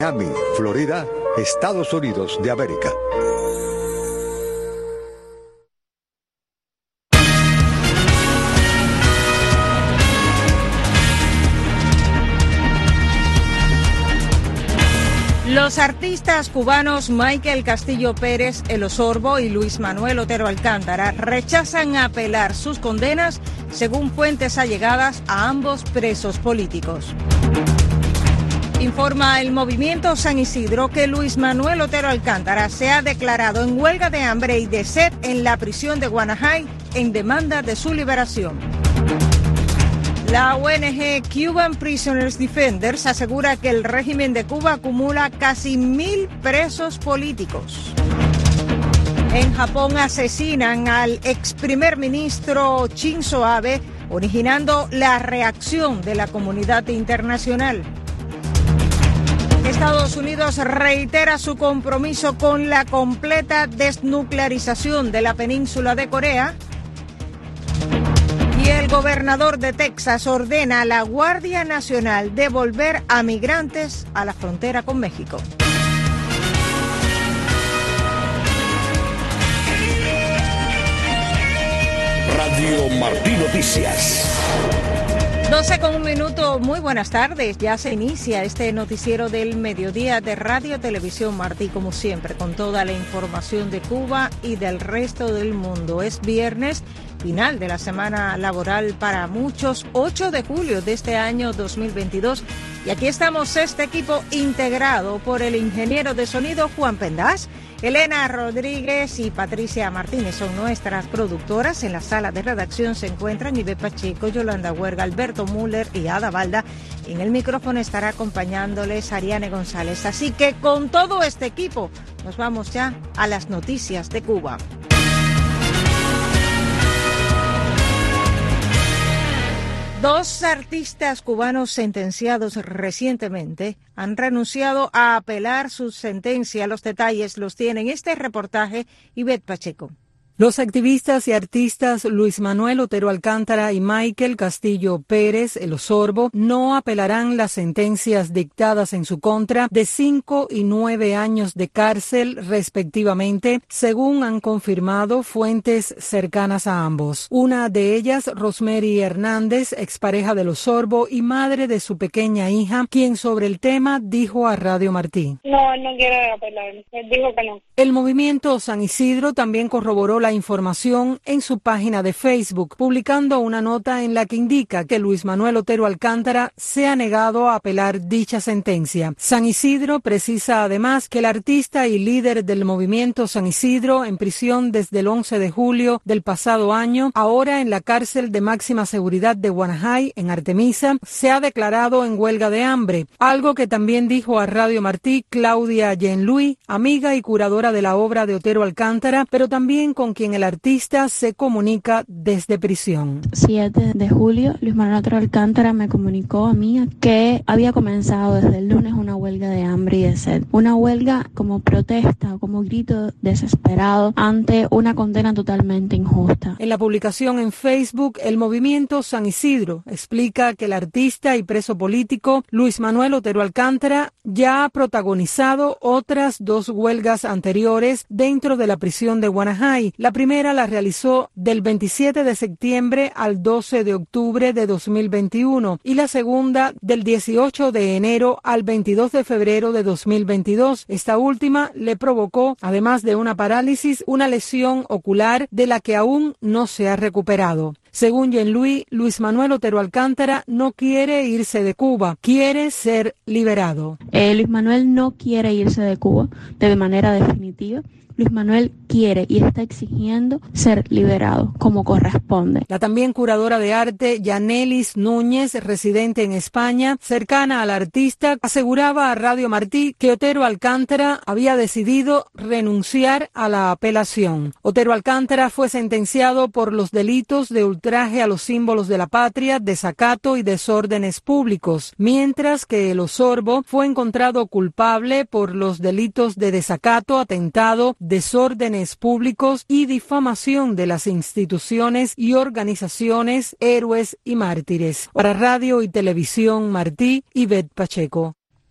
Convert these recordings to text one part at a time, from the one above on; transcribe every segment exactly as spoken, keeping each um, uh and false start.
Miami, Florida, Estados Unidos de América. Los artistas cubanos Michael Castillo Pérez, El Osorbo y Luis Manuel Otero Alcántara rechazan apelar sus condenas según fuentes allegadas a ambos presos políticos. Informa el Movimiento San Isidro que Luis Manuel Otero Alcántara se ha declarado en huelga de hambre y de sed en la prisión de Guanajay en demanda de su liberación. La O N G Cuban Prisoners Defenders asegura que el régimen de Cuba acumula casi mil presos políticos. En Japón asesinan al ex primer ministro Shinzo Abe, originando la reacción de la comunidad internacional. Estados Unidos reitera su compromiso con la completa desnuclearización de la península de Corea. Y el gobernador de Texas ordena a la Guardia Nacional devolver a migrantes a la frontera con México. Radio Martí Noticias. doce con un minuto, muy buenas tardes. Ya se inicia este noticiero del mediodía de Radio Televisión Martí, como siempre, con toda la información de Cuba y del resto del mundo. Es viernes, final de la semana laboral para muchos, ocho de julio de este año dos mil veintidós. Y aquí estamos este equipo integrado por el ingeniero de sonido Juan Pendás, Elena Rodríguez y Patricia Martínez son nuestras productoras. En la sala de redacción se encuentran Ivette Pacheco, Yolanda Huerga, Alberto Müller y Ada Balda. En el micrófono estará acompañándoles Ariane González. Así que con todo este equipo nos vamos ya a las noticias de Cuba. Dos artistas cubanos sentenciados recientemente han renunciado a apelar su sentencia. Los detalles los tiene en este reportaje Ivette Pacheco. Los activistas y artistas Luis Manuel Otero Alcántara y Michael Castillo Pérez, El Osorbo, no apelarán las sentencias dictadas en su contra de cinco y nueve años de cárcel, respectivamente, según han confirmado fuentes cercanas a ambos. Una de ellas, Rosemary Hernández, expareja del Osorbo y madre de su pequeña hija, quien sobre el tema dijo a Radio Martí. No, él no quiere apelar, él dijo que no. El Movimiento San Isidro también corroboró la información en su página de Facebook, publicando una nota en la que indica que Luis Manuel Otero Alcántara se ha negado a apelar dicha sentencia. San Isidro precisa además que el artista y líder del Movimiento San Isidro, en prisión desde el once de julio del pasado año, ahora en la cárcel de máxima seguridad de Guanajay, en Artemisa, se ha declarado en huelga de hambre, algo que también dijo a Radio Martí Claudia Jean-Louis, amiga y curadora de la obra de Otero Alcántara, pero también con quien el artista se comunica desde prisión. siete de julio, Luis Manuel Otero Alcántara me comunicó a mí que había comenzado desde el lunes una huelga de hambre y de sed. Una huelga como protesta, como grito desesperado ante una condena totalmente injusta. En la publicación en Facebook, el Movimiento San Isidro explica que el artista y preso político Luis Manuel Otero Alcántara ya ha protagonizado otras dos huelgas anteriores dentro de la prisión de Guanajay. La primera la realizó del veintisiete de septiembre al doce de octubre de dos mil veintiuno y la segunda del dieciocho de enero al veintidós de febrero de dos mil veintidós. Esta última le provocó, además de una parálisis, una lesión ocular de la que aún no se ha recuperado. Según Jean-Louis, Luis Manuel Otero Alcántara no quiere irse de Cuba, quiere ser liberado. Eh, Luis Manuel no quiere irse de Cuba de manera definitiva. Luis Manuel quiere y está exigiendo ser liberado como corresponde. La también curadora de arte Yanelis Núñez, residente en España, cercana al artista, aseguraba a Radio Martí que Otero Alcántara había decidido renunciar a la apelación. Otero Alcántara fue sentenciado por los delitos de ultraje a los símbolos de la patria, desacato y desórdenes públicos, mientras que El Osorbo fue encontrado culpable por los delitos de desacato, atentado, desórdenes públicos y difamación de las instituciones y organizaciones, héroes y mártires. Para Radio y Televisión Martí, Ivette Pacheco.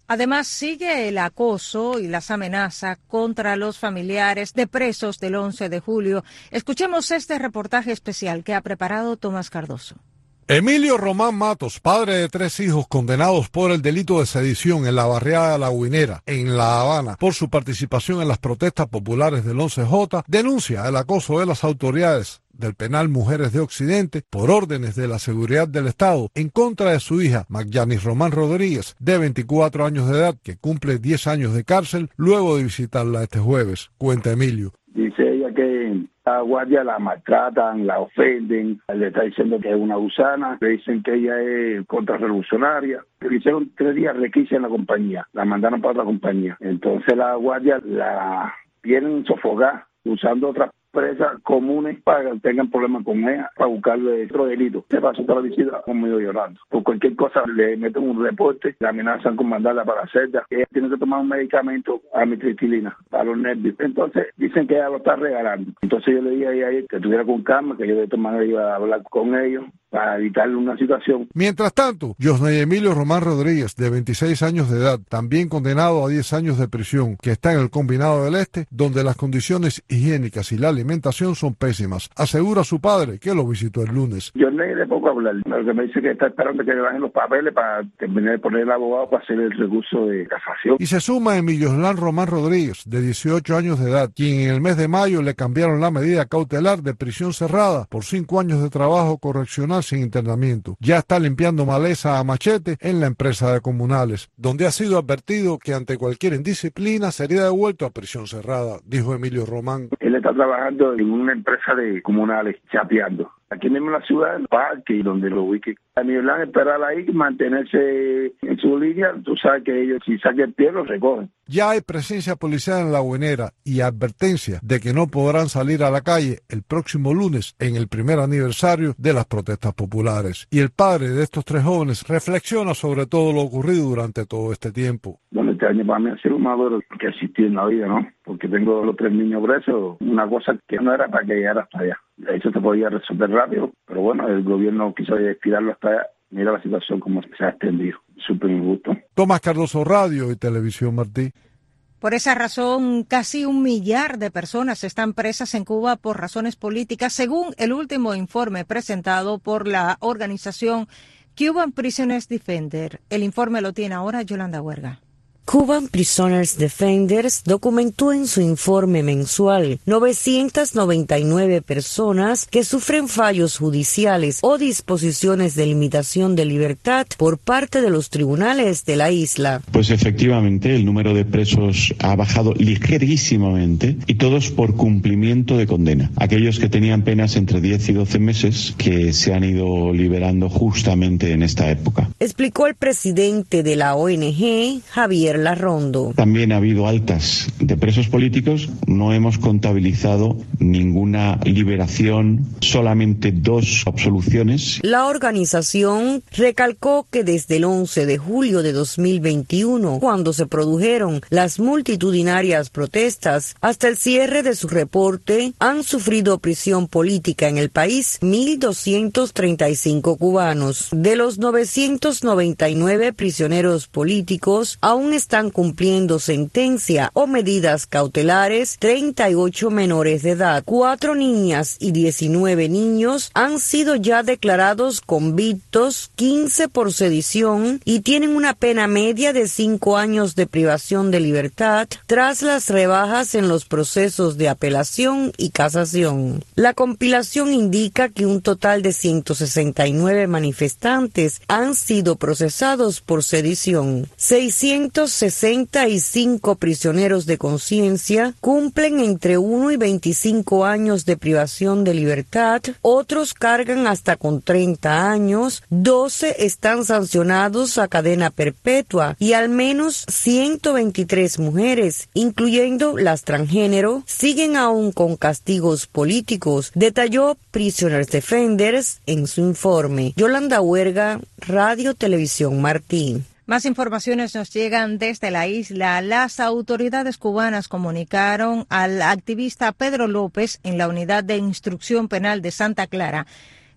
Además, sigue el acoso y las amenazas contra los familiares de presos del once de julio. Escuchemos este reportaje especial que ha preparado Tomás Cardoso. Emilio Román Matos, padre de tres hijos condenados por el delito de sedición en la barriada La Guinera, en La Habana, por su participación en las protestas populares del once J, denuncia el acoso de las autoridades del penal Mujeres de Occidente por órdenes de la seguridad del Estado en contra de su hija, Magyanis Román Rodríguez, de veinticuatro años de edad, que cumple diez años de cárcel luego de visitarla este jueves. Cuenta Emilio. Dice ella que la guardia la maltratan, la ofenden, le está diciendo que es una gusana, le dicen que ella es contrarrevolucionaria. Le hicieron tres días requisa en la compañía, la mandaron para otra compañía. Entonces la guardia la vienen sofocar usando otras presas comunes para que tengan problemas con ella, para buscarle otro delito. Se pasó toda la visita conmigo llorando. Por cualquier cosa le meten un reporte, la amenazan con mandarla para la celda. Ella tiene que tomar un medicamento, amitriptilina, para los nervios. Entonces dicen que ella lo está regalando. Entonces yo le dije a ella que tuviera con calma, que yo de esta manera iba a hablar con ellos para evitarle una situación. Mientras tanto, Josney Emilio Román Rodríguez, de veintiséis años de edad, también condenado a diez años de prisión, que está en el Combinado del Este, donde las condiciones higiénicas y la alimentación son pésimas. Asegura su padre, que lo visitó el lunes. Josney de poco hablar, lo que me dice que está esperando que le bajen los papeles para terminar de poner el abogado para hacer el recurso de casación. Y se suma Emilio Román Rodríguez, de dieciocho años de edad, quien en el mes de mayo le cambiaron la medida cautelar de prisión cerrada por cinco años de trabajo correccional sin internamiento. Ya está limpiando maleza a machete en la empresa de comunales, donde ha sido advertido que ante cualquier indisciplina sería devuelto a prisión cerrada, dijo Emilio Román. Él está trabajando en una empresa de comunales, chapeando. Aquí mismo en la ciudad, en el parque y donde lo ubique. A mi Orlando esperar ahí, mantenerse en su línea. Tú sabes que ellos, si sacan el pie, lo recogen. Ya hay presencia policial en La Guinera y advertencia de que no podrán salir a la calle el próximo lunes en el primer aniversario de las protestas populares. Y el padre de estos tres jóvenes reflexiona sobre todo lo ocurrido durante todo este tiempo. Bueno, este año para mí ha sido un maduro que existió en la vida, ¿no? Porque tengo los tres niños presos, una cosa que no era para que llegara hasta allá. Eso se podía resolver rápido, pero bueno, el gobierno quiso estirarlo hasta allá. Mira la situación como se ha extendido. Súper injusto. Tomás Cardoso, Radio y Televisión Martí. Por esa razón, casi un millar de personas están presas en Cuba por razones políticas, según el último informe presentado por la organización Cuban Prisoners Defender. El informe lo tiene ahora Yolanda Huerga. Cuban Prisoners Defenders documentó en su informe mensual novecientas noventa y nueve personas que sufren fallos judiciales o disposiciones de limitación de libertad por parte de los tribunales de la isla. Pues efectivamente el número de presos ha bajado ligerísimamente y todos por cumplimiento de condena. Aquellos que tenían penas entre diez y doce meses que se han ido liberando justamente en esta época. Explicó el presidente de la O N G, Javier Larrondo. También ha habido altas de presos políticos, no hemos contabilizado ninguna liberación, solamente dos absoluciones. La organización recalcó que desde el once de julio de dos mil veintiuno, cuando se produjeron las multitudinarias protestas, hasta el cierre de su reporte, han sufrido prisión política en el país mil doscientos treinta y cinco cubanos. De los novecientos noventa y nueve prisioneros políticos, aún están cumpliendo sentencia o medidas cautelares treinta y ocho menores de edad. Cuatro niñas y diecinueve niños han sido ya declarados convictos, quince por sedición y tienen una pena media de cinco años de privación de libertad tras las rebajas en los procesos de apelación y casación. La compilación indica que un total de ciento sesenta y nueve manifestantes han sido procesados por sedición. seiscientos sesenta y cinco prisioneros de conciencia cumplen entre uno y veinticinco años de privación de libertad, otros cargan hasta con treinta años, doce están sancionados a cadena perpetua y al menos ciento veintitrés mujeres, incluyendo las transgénero, siguen aún con castigos políticos, detalló Prisoners Defenders en su informe. Yolanda Huerga, Radio Televisión Martí. Más informaciones nos llegan desde la isla. Las autoridades cubanas comunicaron al activista Pedro López en la Unidad de Instrucción Penal de Santa Clara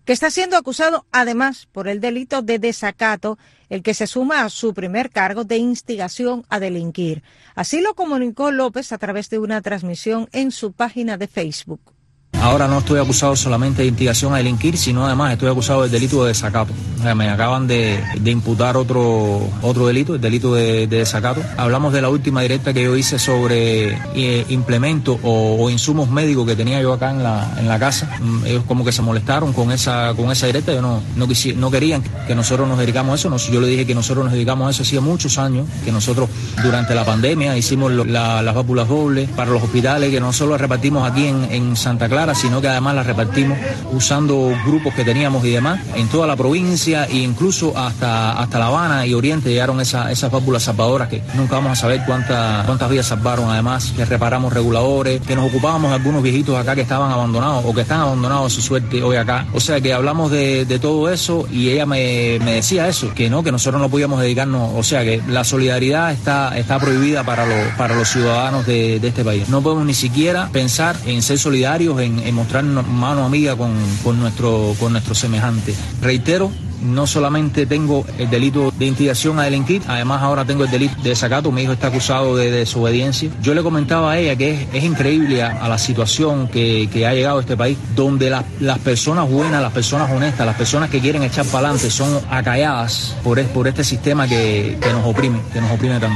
que está siendo acusado además por el delito de desacato, el que se suma a su primer cargo de instigación a delinquir. Así lo comunicó López a través de una transmisión en su página de Facebook. Ahora no estoy acusado solamente de instigación a delinquir, sino además estoy acusado del delito de desacato. O sea, me acaban de, de imputar otro otro delito, el delito de, de desacato. Hablamos de la última directa que yo hice sobre eh, implementos o, o insumos médicos que tenía yo acá en la en la casa. Ellos como que se molestaron con esa con esa directa. Yo no no, quisi, no querían que nosotros nos dedicamos a eso. No, yo le dije que nosotros nos dedicamos a eso hacía muchos años, que nosotros durante la pandemia hicimos lo, la, las válvulas dobles para los hospitales, que no solo las repartimos aquí en, en Santa Clara, sino que además las repartimos usando grupos que teníamos y demás en toda la provincia e incluso hasta hasta La Habana y Oriente llegaron esa, esas válvulas salvadoras que nunca vamos a saber cuántas cuántas vidas salvaron. Además que reparamos reguladores, que nos ocupábamos de algunos viejitos acá que estaban abandonados o que están abandonados a su suerte hoy acá. O sea que hablamos de, de todo eso y ella me, me decía eso, que no, que nosotros no podíamos dedicarnos, o sea que la solidaridad está, está prohibida para los, para los ciudadanos de, de este país. No podemos ni siquiera pensar en ser solidarios, en, en mostrar mano amiga con, con nuestro con nuestros semejantes. Reitero, no solamente tengo el delito de instigación a delinquir, además ahora tengo el delito de desacato. Mi hijo está acusado de desobediencia. Yo le comentaba a ella que es, es increíble a, a la situación que, que ha llegado a este país, donde la, las personas buenas, las personas honestas, las personas que quieren echar para adelante son acalladas por, por este sistema que, que nos oprime, que nos oprime tanto.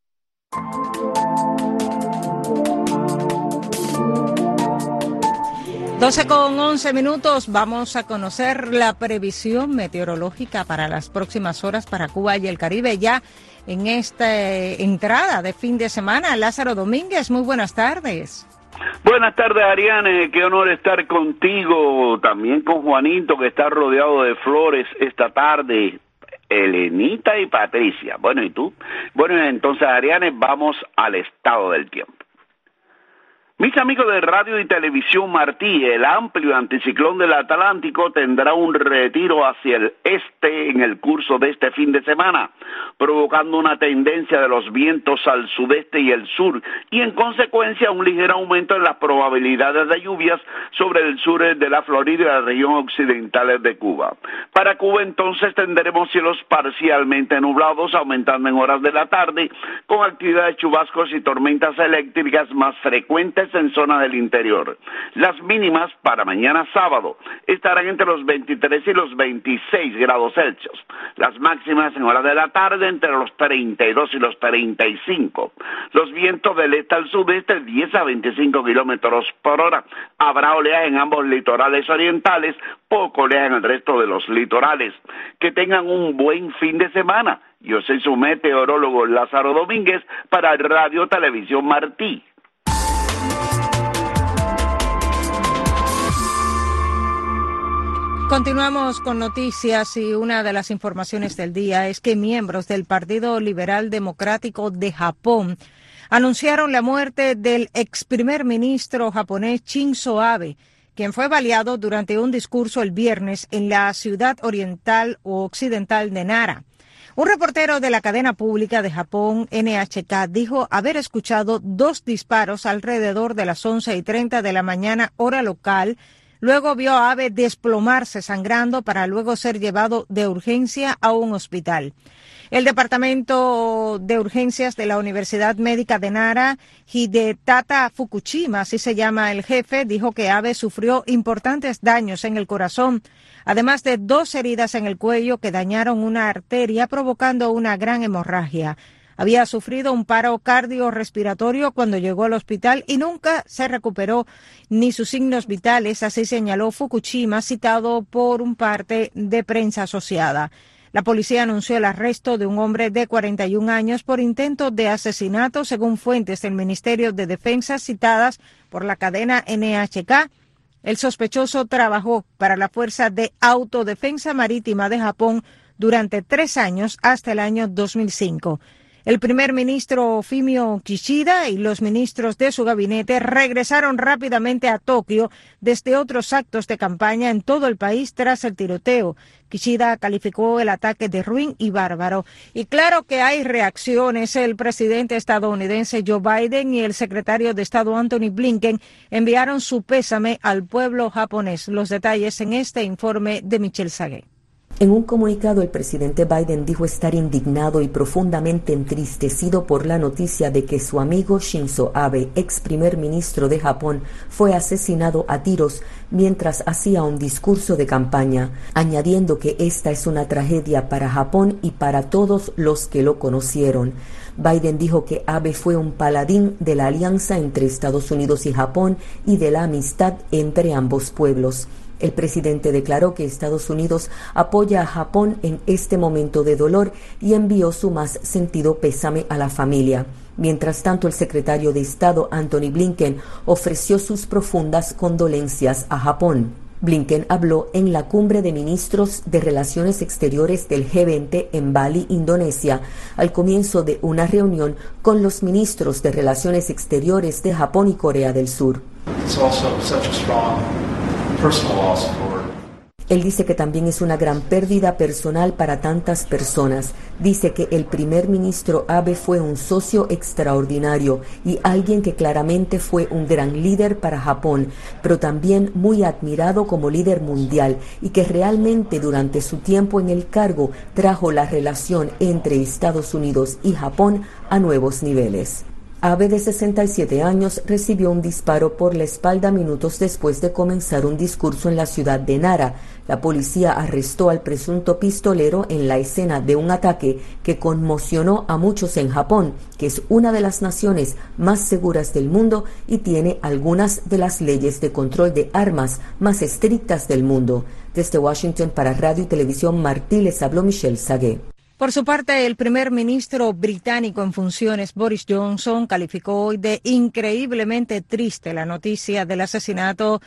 doce con once minutos, vamos a conocer la previsión meteorológica para las próximas horas para Cuba y el Caribe ya en esta entrada de fin de semana. Lázaro Domínguez, muy buenas tardes. Buenas tardes, Ariane, qué honor estar contigo, también con Juanito, que está rodeado de flores esta tarde, Elenita y Patricia. Bueno, ¿y tú? Bueno, entonces, Ariane, vamos al estado del tiempo. Mis amigos de Radio y Televisión Martí, el amplio anticiclón del Atlántico tendrá un retiro hacia el este en el curso de este fin de semana, provocando una tendencia de los vientos al sudeste y el sur, y en consecuencia un ligero aumento en las probabilidades de lluvias sobre el sur de la Florida y la región occidental de Cuba. Para Cuba entonces tendremos cielos parcialmente nublados, aumentando en horas de la tarde, con actividad de chubascos y tormentas eléctricas más frecuentes en zona del interior. Las mínimas para mañana sábado estarán entre los veintitrés y los veintiséis grados Celsius. Las máximas en horas de la tarde entre los treinta y dos y los treinta y cinco. Los vientos del este al sudeste diez a veinticinco kilómetros por hora. Habrá oleaje en ambos litorales orientales, poco oleaje en el resto de los litorales. Que tengan un buen fin de semana. Yo soy su meteorólogo Lázaro Domínguez para Radio Televisión Martí. Continuamos con noticias y una de las informaciones del día es que miembros del Partido Liberal Democrático de Japón anunciaron la muerte del ex primer ministro japonés Shinzo Abe, quien fue baleado durante un discurso el viernes en la ciudad oriental o occidental de Nara. Un reportero de la cadena pública de Japón, N H K, dijo haber escuchado dos disparos alrededor de las once y treinta de la mañana, hora local. Luego vio a Abe desplomarse sangrando para luego ser llevado de urgencia a un hospital. El Departamento de Urgencias de la Universidad Médica de Nara, Hidetaka Fukushima, así se llama el jefe, dijo que Abe sufrió importantes daños en el corazón, además de dos heridas en el cuello que dañaron una arteria provocando una gran hemorragia. Había sufrido un paro cardiorrespiratorio cuando llegó al hospital y nunca se recuperó ni sus signos vitales, así señaló Fukushima, citado por un parte de prensa asociada. La policía anunció el arresto de un hombre de cuarenta y un años por intento de asesinato, según fuentes del Ministerio de Defensa citadas por la cadena N H K. El sospechoso trabajó para la Fuerza de Autodefensa Marítima de Japón durante tres años hasta el año dos mil cinco. El primer ministro Fumio Kishida y los ministros de su gabinete regresaron rápidamente a Tokio desde otros actos de campaña en todo el país tras el tiroteo. Kishida calificó el ataque de ruin y bárbaro. Y claro que hay reacciones. El presidente estadounidense Joe Biden y el secretario de Estado Antony Blinken enviaron su pésame al pueblo japonés. Los detalles en este informe de Michelle Sagué. En un comunicado, el presidente Biden dijo estar indignado y profundamente entristecido por la noticia de que su amigo Shinzo Abe, ex primer ministro de Japón, fue asesinado a tiros mientras hacía un discurso de campaña, añadiendo que esta es una tragedia para Japón y para todos los que lo conocieron. Biden dijo que Abe fue un paladín de la alianza entre Estados Unidos y Japón y de la amistad entre ambos pueblos. El presidente declaró que Estados Unidos apoya a Japón en este momento de dolor y envió su más sentido pésame a la familia. Mientras tanto, el secretario de Estado, Antony Blinken, ofreció sus profundas condolencias a Japón. Blinken habló en la cumbre de ministros de Relaciones Exteriores del G veinte en Bali, Indonesia, al comienzo de una reunión con los ministros de Relaciones Exteriores de Japón y Corea del Sur. Él dice que también es una gran pérdida personal para tantas personas. Dice que el primer ministro Abe fue un socio extraordinario y alguien que claramente fue un gran líder para Japón, pero también muy admirado como líder mundial y que realmente durante su tiempo en el cargo trajo la relación entre Estados Unidos y Japón a nuevos niveles. Abe, de sesenta y siete años, recibió un disparo por la espalda minutos después de comenzar un discurso en la ciudad de Nara. La policía arrestó al presunto pistolero en la escena de un ataque que conmocionó a muchos en Japón, que es una de las naciones más seguras del mundo y tiene algunas de las leyes de control de armas más estrictas del mundo. Desde Washington para Radio y Televisión Martí les habló Michelle Sagué. Por su parte, el primer ministro británico en funciones, Boris Johnson, calificó hoy de increíblemente triste la noticia del asesinato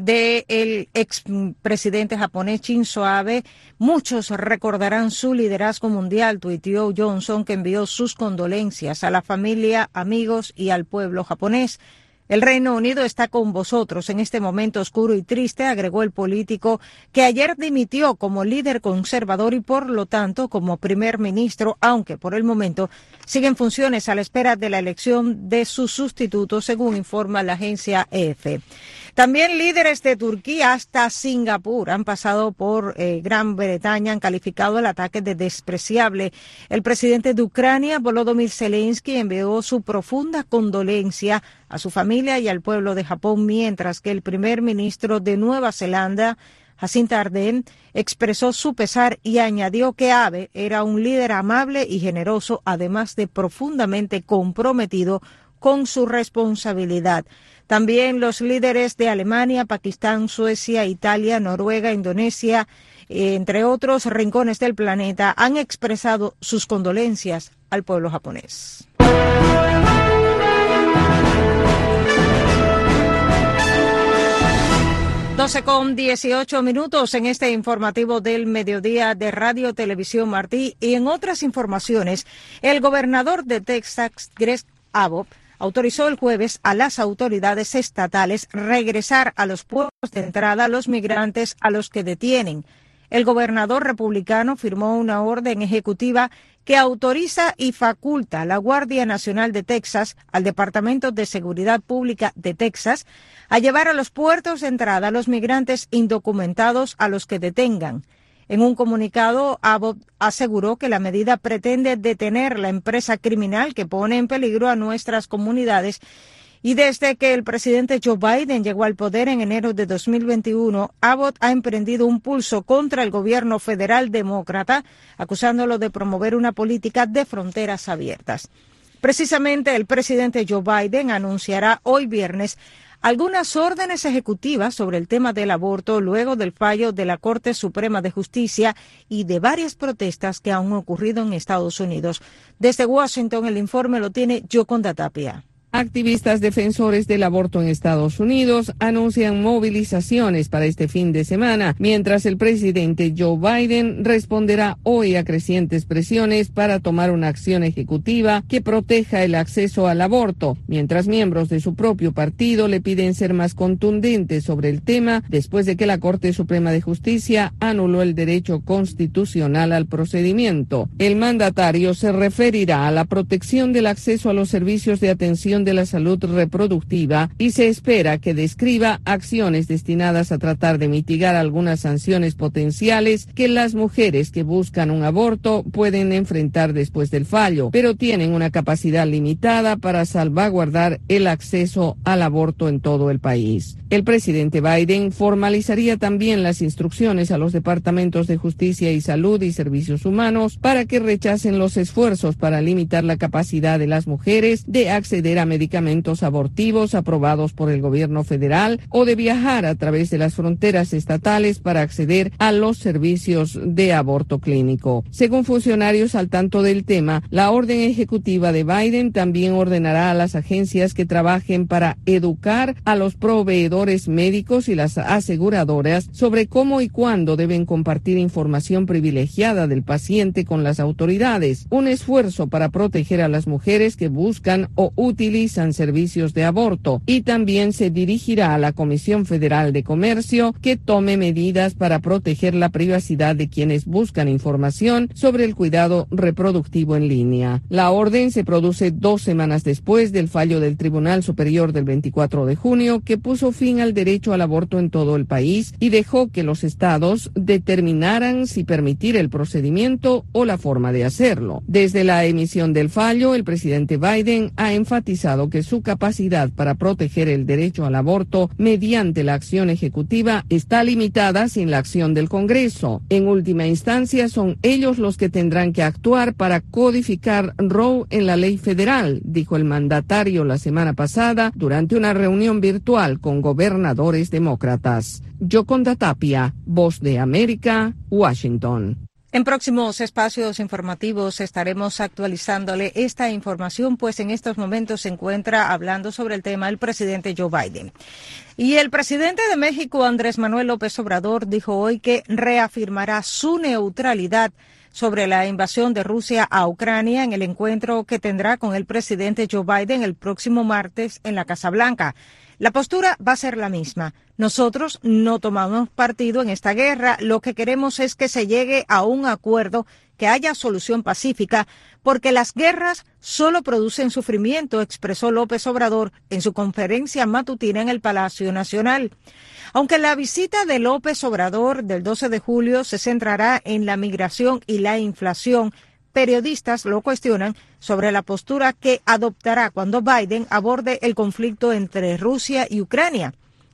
del expresidente japonés Shinzo Abe. Muchos recordarán su liderazgo mundial, tuiteó Johnson, que envió sus condolencias a la familia, amigos y al pueblo japonés. El Reino Unido está con vosotros en este momento oscuro y triste, agregó el político, que ayer dimitió como líder conservador y por lo tanto como primer ministro, aunque por el momento sigue en funciones a la espera de la elección de su sustituto, según informa la agencia E F. También líderes de Turquía hasta Singapur han pasado por eh, Gran Bretaña, han calificado el ataque de despreciable. El presidente de Ucrania, Volodymyr Zelensky, envió su profunda condolencia a su familia y al pueblo de Japón, mientras que el primer ministro de Nueva Zelanda, Jacinda Ardern, expresó su pesar y añadió que Abe era un líder amable y generoso, además de profundamente comprometido con su responsabilidad. También los líderes de Alemania, Pakistán, Suecia, Italia, Noruega, Indonesia, entre otros rincones del planeta, han expresado sus condolencias al pueblo japonés. doce con dieciocho minutos en este informativo del mediodía de Radio Televisión Martí. Y en otras informaciones, el gobernador de Texas, Greg Abbott, autorizó el jueves a las autoridades estatales regresar a los puertos de entrada a los migrantes a los que detienen. El gobernador republicano firmó una orden ejecutiva que autoriza y faculta a la Guardia Nacional de Texas, al Departamento de Seguridad Pública de Texas, a llevar a los puertos de entrada a los migrantes indocumentados a los que detengan. En un comunicado, Abbott aseguró que la medida pretende detener la empresa criminal que pone en peligro a nuestras comunidades. Y desde que el presidente Joe Biden llegó al poder en enero de dos mil veintiuno, Abbott ha emprendido un pulso contra el gobierno federal demócrata, acusándolo de promover una política de fronteras abiertas. Precisamente el presidente Joe Biden anunciará hoy viernes algunas órdenes ejecutivas sobre el tema del aborto luego del fallo de la Corte Suprema de Justicia y de varias protestas que han ocurrido en Estados Unidos. Desde Washington, el informe lo tiene Yoconda Tapia. Activistas defensores del aborto en Estados Unidos anuncian movilizaciones para este fin de semana, mientras el presidente Joe Biden responderá hoy a crecientes presiones para tomar una acción ejecutiva que proteja el acceso al aborto, mientras miembros de su propio partido le piden ser más contundentes sobre el tema después de que la Corte Suprema de Justicia anuló el derecho constitucional al procedimiento. El mandatario se referirá a la protección del acceso a los servicios de atención de la salud reproductiva y se espera que describa acciones destinadas a tratar de mitigar algunas sanciones potenciales que las mujeres que buscan un aborto pueden enfrentar después del fallo, pero tienen una capacidad limitada para salvaguardar el acceso al aborto en todo el país. El presidente Biden formalizaría también las instrucciones a los departamentos de Justicia y Salud y Servicios Humanos para que rechacen los esfuerzos para limitar la capacidad de las mujeres de acceder a medicamentos abortivos aprobados por el gobierno federal o de viajar a través de las fronteras estatales para acceder a los servicios de aborto clínico. Según funcionarios al tanto del tema, la orden ejecutiva de Biden también ordenará a las agencias que trabajen para educar a los proveedores médicos y las aseguradoras sobre cómo y cuándo deben compartir información privilegiada del paciente con las autoridades, un esfuerzo para proteger a las mujeres que buscan o utilizan servicios de aborto, y también se dirigirá a la Comisión Federal de Comercio que tome medidas para proteger la privacidad de quienes buscan información sobre el cuidado reproductivo en línea. La orden se produce dos semanas después del fallo del Tribunal Superior del veinticuatro de junio que puso fin al derecho al aborto en todo el país y dejó que los estados determinaran si permitir el procedimiento o la forma de hacerlo. Desde la emisión del fallo, el presidente Biden ha enfatizado que su capacidad para proteger el derecho al aborto mediante la acción ejecutiva está limitada sin la acción del Congreso. En última instancia, son ellos los que tendrán que actuar para codificar Roe en la ley federal, dijo el mandatario la semana pasada durante una reunión virtual con gobernadores demócratas. Yoconda Tapia, Voz de América, Washington. En próximos espacios informativos estaremos actualizándole esta información, pues en estos momentos se encuentra hablando sobre el tema el presidente Joe Biden. Y el presidente de México, Andrés Manuel López Obrador, dijo hoy que reafirmará su neutralidad sobre la invasión de Rusia a Ucrania en el encuentro que tendrá con el presidente Joe Biden el próximo martes en la Casa Blanca. La postura va a ser la misma. Nosotros no tomamos partido en esta guerra. Lo que queremos es que se llegue a un acuerdo, que haya solución pacífica, porque las guerras solo producen sufrimiento, expresó López Obrador en su conferencia matutina en el Palacio Nacional. Aunque la visita de López Obrador del doce de julio se centrará en la migración y la inflación, periodistas lo cuestionan sobre la postura que adoptará cuando Biden aborde el conflicto entre Rusia y Ucrania.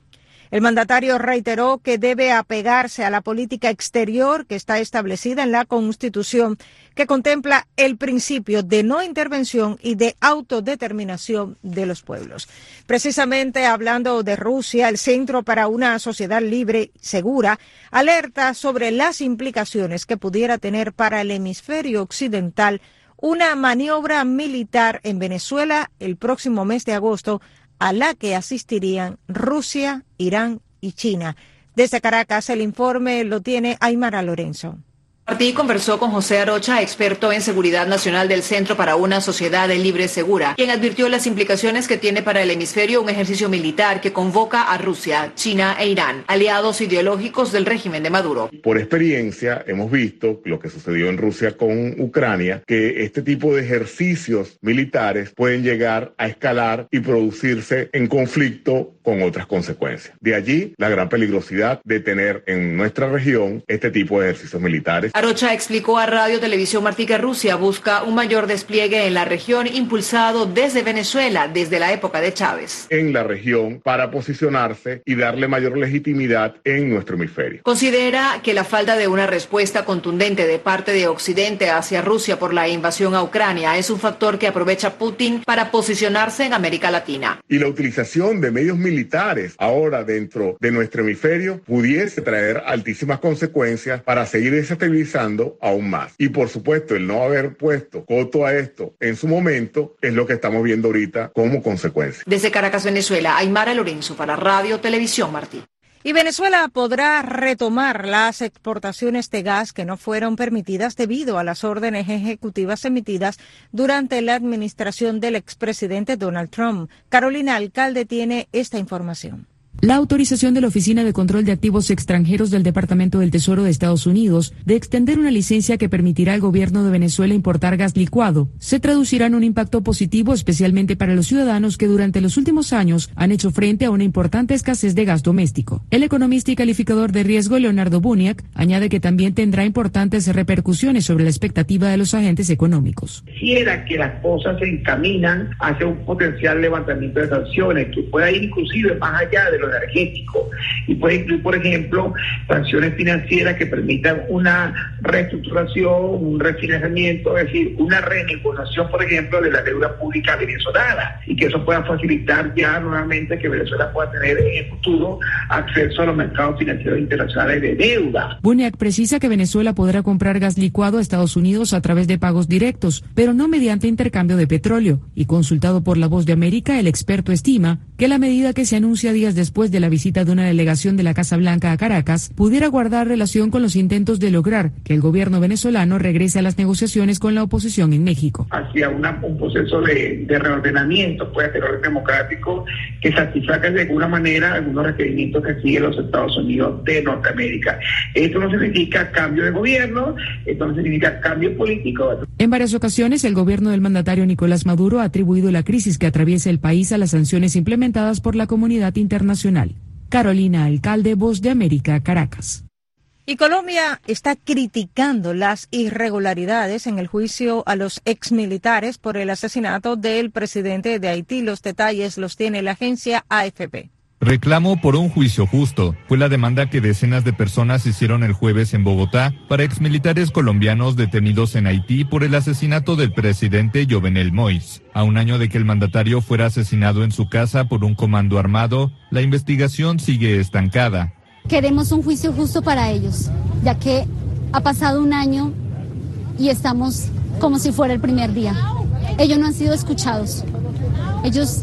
El mandatario reiteró que debe apegarse a la política exterior que está establecida en la Constitución, que contempla el principio de no intervención y de autodeterminación de los pueblos. Precisamente hablando de Rusia, el Centro para una Sociedad Libre y Segura alerta sobre las implicaciones que pudiera tener para el hemisferio occidental una maniobra militar en Venezuela el próximo mes de agosto, a la que asistirían Rusia, Irán y China. Desde Caracas, el informe lo tiene Aymara Lorenzo. Martí conversó con José Arocha, experto en seguridad nacional del Centro para una Sociedad Libre y Segura, quien advirtió las implicaciones que tiene para el hemisferio un ejercicio militar que convoca a Rusia, China e Irán, aliados ideológicos del régimen de Maduro. Por experiencia hemos visto lo que sucedió en Rusia con Ucrania, que este tipo de ejercicios militares pueden llegar a escalar y producirse en conflicto con otras consecuencias. De allí la gran peligrosidad de tener en nuestra región este tipo de ejercicios militares. Arocha explicó a Radio Televisión Martí que Rusia busca un mayor despliegue en la región impulsado desde Venezuela, desde la época de Chávez. En la región para posicionarse y darle mayor legitimidad en nuestro hemisferio. Considera que la falta de una respuesta contundente de parte de Occidente hacia Rusia por la invasión a Ucrania es un factor que aprovecha Putin para posicionarse en América Latina. Y la utilización de medios militares ahora dentro de nuestro hemisferio pudiese traer altísimas consecuencias para seguir desestabilizando militarizando aún más. Y por supuesto, el no haber puesto coto a esto en su momento es lo que estamos viendo ahorita como consecuencia. Desde Caracas, Venezuela, Aymara Lorenzo para Radio Televisión Martí. Y Venezuela podrá retomar las exportaciones de gas que no fueron permitidas debido a las órdenes ejecutivas emitidas durante la administración del expresidente Donald Trump. Carolina Alcalde tiene esta información. La autorización de la Oficina de Control de Activos Extranjeros del Departamento del Tesoro de Estados Unidos de extender una licencia que permitirá al gobierno de Venezuela importar gas licuado se traducirá en un impacto positivo, especialmente para los ciudadanos que durante los últimos años han hecho frente a una importante escasez de gas doméstico. El economista y calificador de riesgo Leonardo Buniac añade que también tendrá importantes repercusiones sobre la expectativa de los agentes económicos. Quisiera que las cosas se encaminan hacia un potencial levantamiento de sanciones que pueda ir inclusive más allá de lo energético y puede incluir, por ejemplo, sanciones financieras que permitan una reestructuración, un refinanciamiento, es decir, una renegociación, por ejemplo, de la deuda pública venezolana y que eso pueda facilitar ya nuevamente que Venezuela pueda tener en el futuro acceso a los mercados financieros internacionales de deuda. Buniac precisa que Venezuela podrá comprar gas licuado a Estados Unidos a través de pagos directos, pero no mediante intercambio de petróleo, y consultado por La Voz de América, el experto estima que la medida que se anuncia días después de la visita de una delegación de la Casa Blanca a Caracas pudiera guardar relación con los intentos de lograr que el gobierno venezolano regrese a las negociaciones con la oposición en México. Hacia una, un proceso de, de reordenamiento, puede ser orden democrático, que satisfaga de alguna manera algunos requerimientos que siguen los Estados Unidos de Norteamérica. Esto no significa cambio de gobierno, esto no significa cambio político. En varias ocasiones, el gobierno del mandatario Nicolás Maduro ha atribuido la crisis que atraviesa el país a las sanciones implementadas por la comunidad internacional. Carolina Alcalde, Voz de América, Caracas. Y Colombia está criticando las irregularidades en el juicio a los exmilitares por el asesinato del presidente de Haití. Los detalles los tiene la agencia A F P. Reclamo por un juicio justo fue la demanda que decenas de personas hicieron el jueves en Bogotá para exmilitares colombianos detenidos en Haití por el asesinato del presidente Jovenel Moïse. A un año de que el mandatario fuera asesinado en su casa por un comando armado, la investigación sigue estancada. Queremos un juicio justo para ellos, ya que ha pasado un año y estamos como si fuera el primer día. Ellos no han sido escuchados. Ellos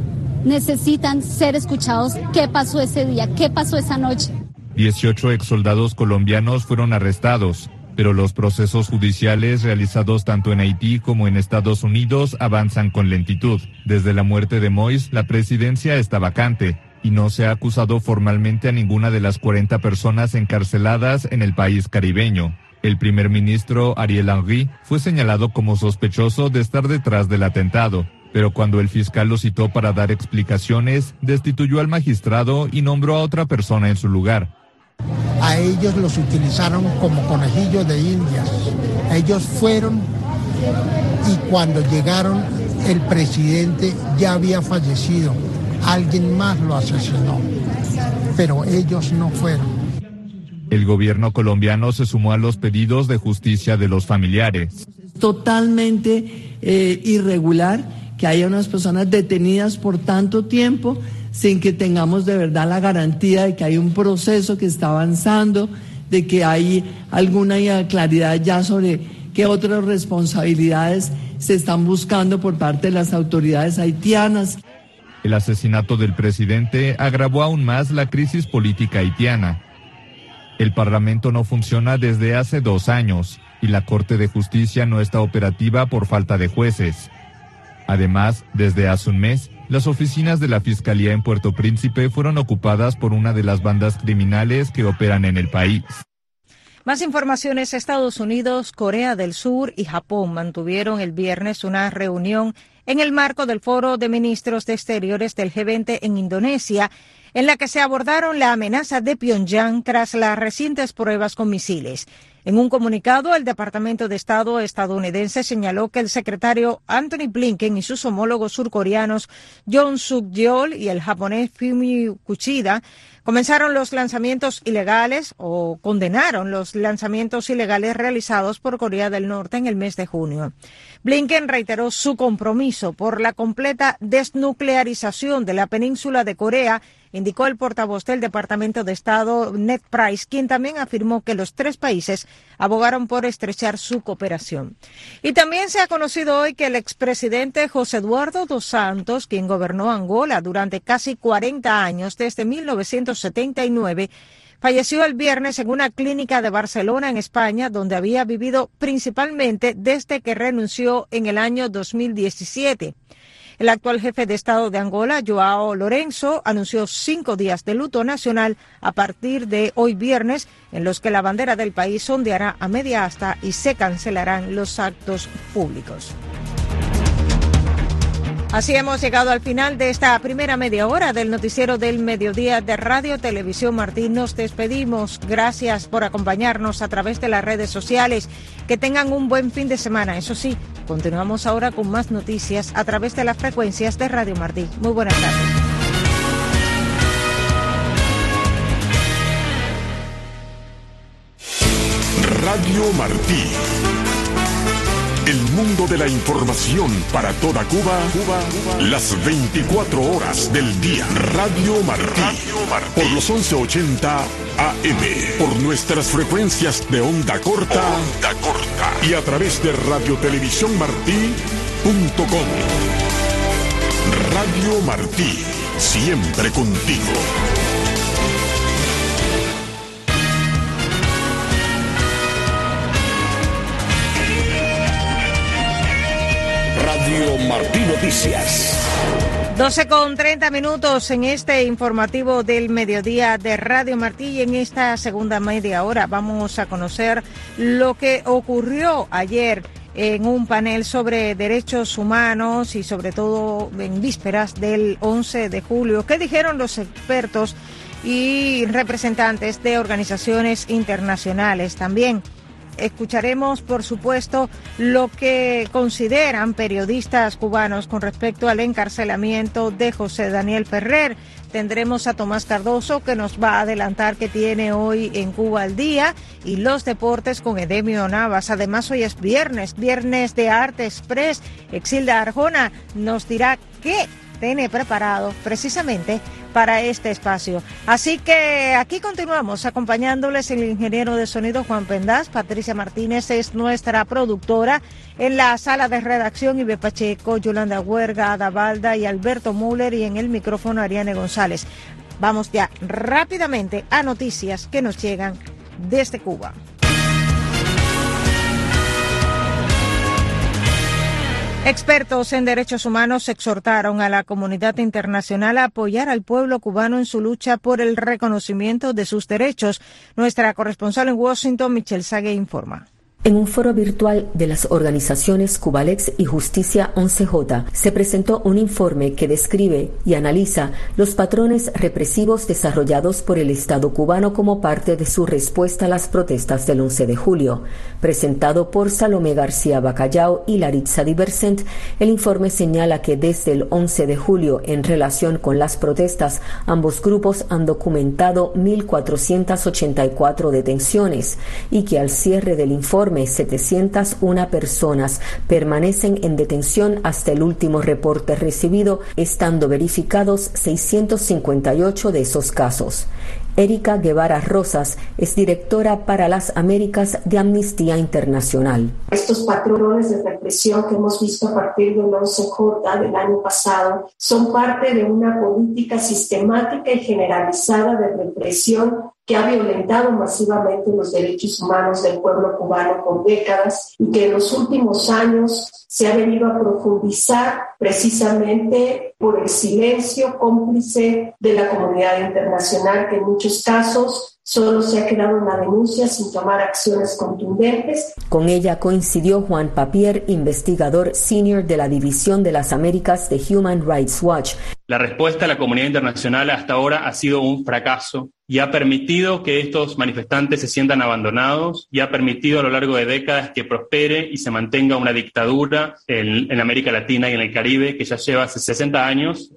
necesitan ser escuchados. ¿Qué pasó ese día? ¿Qué pasó esa noche? dieciocho exsoldados colombianos fueron arrestados, pero los procesos judiciales realizados tanto en Haití como en Estados Unidos avanzan con lentitud. Desde la muerte de Moïse, la presidencia está vacante y no se ha acusado formalmente a ninguna de las cuarenta personas encarceladas en el país caribeño. El primer ministro Ariel Henry fue señalado como sospechoso de estar detrás del atentado, pero cuando el fiscal lo citó para dar explicaciones, destituyó al magistrado y nombró a otra persona en su lugar. A ellos los utilizaron como conejillos de indias. Ellos fueron y cuando llegaron el presidente ya había fallecido. Alguien más lo asesinó, pero ellos no fueron. El gobierno colombiano se sumó a los pedidos de justicia de los familiares. Totalmente eh, irregular que haya unas personas detenidas por tanto tiempo sin que tengamos de verdad la garantía de que hay un proceso que está avanzando, de que hay alguna claridad ya sobre qué otras responsabilidades se están buscando por parte de las autoridades haitianas. El asesinato del presidente agravó aún más la crisis política haitiana. El Parlamento no funciona desde hace dos años y la Corte de Justicia no está operativa por falta de jueces. Además, desde hace un mes, las oficinas de la Fiscalía en Puerto Príncipe fueron ocupadas por una de las bandas criminales que operan en el país. Más informaciones. Estados Unidos, Corea del Sur y Japón mantuvieron el viernes una reunión en el marco del Foro de Ministros de Exteriores del G veinte en Indonesia, en la que se abordaron la amenaza de Pyongyang tras las recientes pruebas con misiles. En un comunicado, el Departamento de Estado estadounidense señaló que el secretario Anthony Blinken y sus homólogos surcoreanos Yoon Suk-yeol y el japonés Fumio Kishida comenzaron los lanzamientos ilegales o condenaron los lanzamientos ilegales realizados por Corea del Norte en el mes de junio. Blinken reiteró su compromiso por la completa desnuclearización de la península de Corea indicó el portavoz del Departamento de Estado, Ned Price, quien también afirmó que los tres países abogaron por estrechar su cooperación. Y también se ha conocido hoy que el expresidente José Eduardo dos Santos, quien gobernó Angola durante casi cuarenta años, desde mil novecientos setenta y nueve, falleció el viernes en una clínica de Barcelona, en España, donde había vivido principalmente desde que renunció en el año dos mil diecisiete. El actual jefe de Estado de Angola, Joao Lourenço, anunció cinco días de luto nacional a partir de hoy viernes, en los que la bandera del país ondeará a media asta y se cancelarán los actos públicos. Así hemos llegado al final de esta primera media hora del noticiero del mediodía de Radio Televisión Martí. Nos despedimos. Gracias por acompañarnos a través de las redes sociales. Que tengan un buen fin de semana. Eso sí, continuamos ahora con más noticias a través de las frecuencias de Radio Martí. Muy buenas tardes. Radio Martí. El mundo de la información para toda Cuba, Cuba, Cuba, las veinticuatro horas del día. Radio Martí, Radio Martí. Por los once ochenta A M, por nuestras frecuencias de onda corta, onda corta, y a través de radio televisión martí punto com. Radio Martí, siempre contigo. Radio Martí Noticias. doce con treinta minutos en este informativo del mediodía de Radio Martí, y en esta segunda media hora vamos a conocer lo que ocurrió ayer en un panel sobre derechos humanos y sobre todo en vísperas del once de julio. ¿Qué dijeron los expertos y representantes de organizaciones internacionales? También escucharemos, por supuesto, lo que consideran periodistas cubanos con respecto al encarcelamiento de José Daniel Ferrer. Tendremos a Tomás Cardoso, que nos va a adelantar que tiene hoy en Cuba al día, y los deportes con Edemio Navas. Además, hoy es viernes, viernes de Arte Express. Exilda Arjona nos dirá qué tiene preparado precisamente para este espacio. Así que aquí continuamos acompañándoles el ingeniero de sonido Juan Pendaz. Patricia Martínez es nuestra productora. En la sala de redacción, Ibe Pacheco, Yolanda Huerga, Ada Balda y Alberto Müller, y en el micrófono Ariane González. Vamos ya rápidamente a noticias que nos llegan desde Cuba. Expertos en derechos humanos exhortaron a la comunidad internacional a apoyar al pueblo cubano en su lucha por el reconocimiento de sus derechos. Nuestra corresponsal en Washington, Michelle Sague, informa. En un foro virtual de las organizaciones Cubalex y Justicia once J se presentó un informe que describe y analiza los patrones represivos desarrollados por el Estado cubano como parte de su respuesta a las protestas del once de julio. Presentado por Salomé García Bacallao y Laritza Diversent, el informe señala que desde el once de julio, en relación con las protestas, ambos grupos han documentado mil cuatrocientas ochenta y cuatro detenciones, y que al cierre del informe setecientas una personas permanecen en detención hasta el último reporte recibido, estando verificados seiscientos cincuenta y ocho de esos casos. Erika Guevara Rosas es directora para las Américas de Amnistía Internacional. Estos patrones de represión que hemos visto a partir del once J del año pasado son parte de una política sistemática y generalizada de represión que ha violentado masivamente los derechos humanos del pueblo cubano por décadas, y que en los últimos años se ha venido a profundizar precisamente por el silencio cómplice de la comunidad internacional, que en muchos casos solo se ha quedado en la denuncia sin tomar acciones contundentes. Con ella coincidió Juan Papier, investigador senior de la División de las Américas de Human Rights Watch. La respuesta de la comunidad internacional hasta ahora ha sido un fracaso y ha permitido que estos manifestantes se sientan abandonados, y ha permitido a lo largo de décadas que prospere y se mantenga una dictadura en, en América Latina y en el Caribe que ya lleva hace sesenta años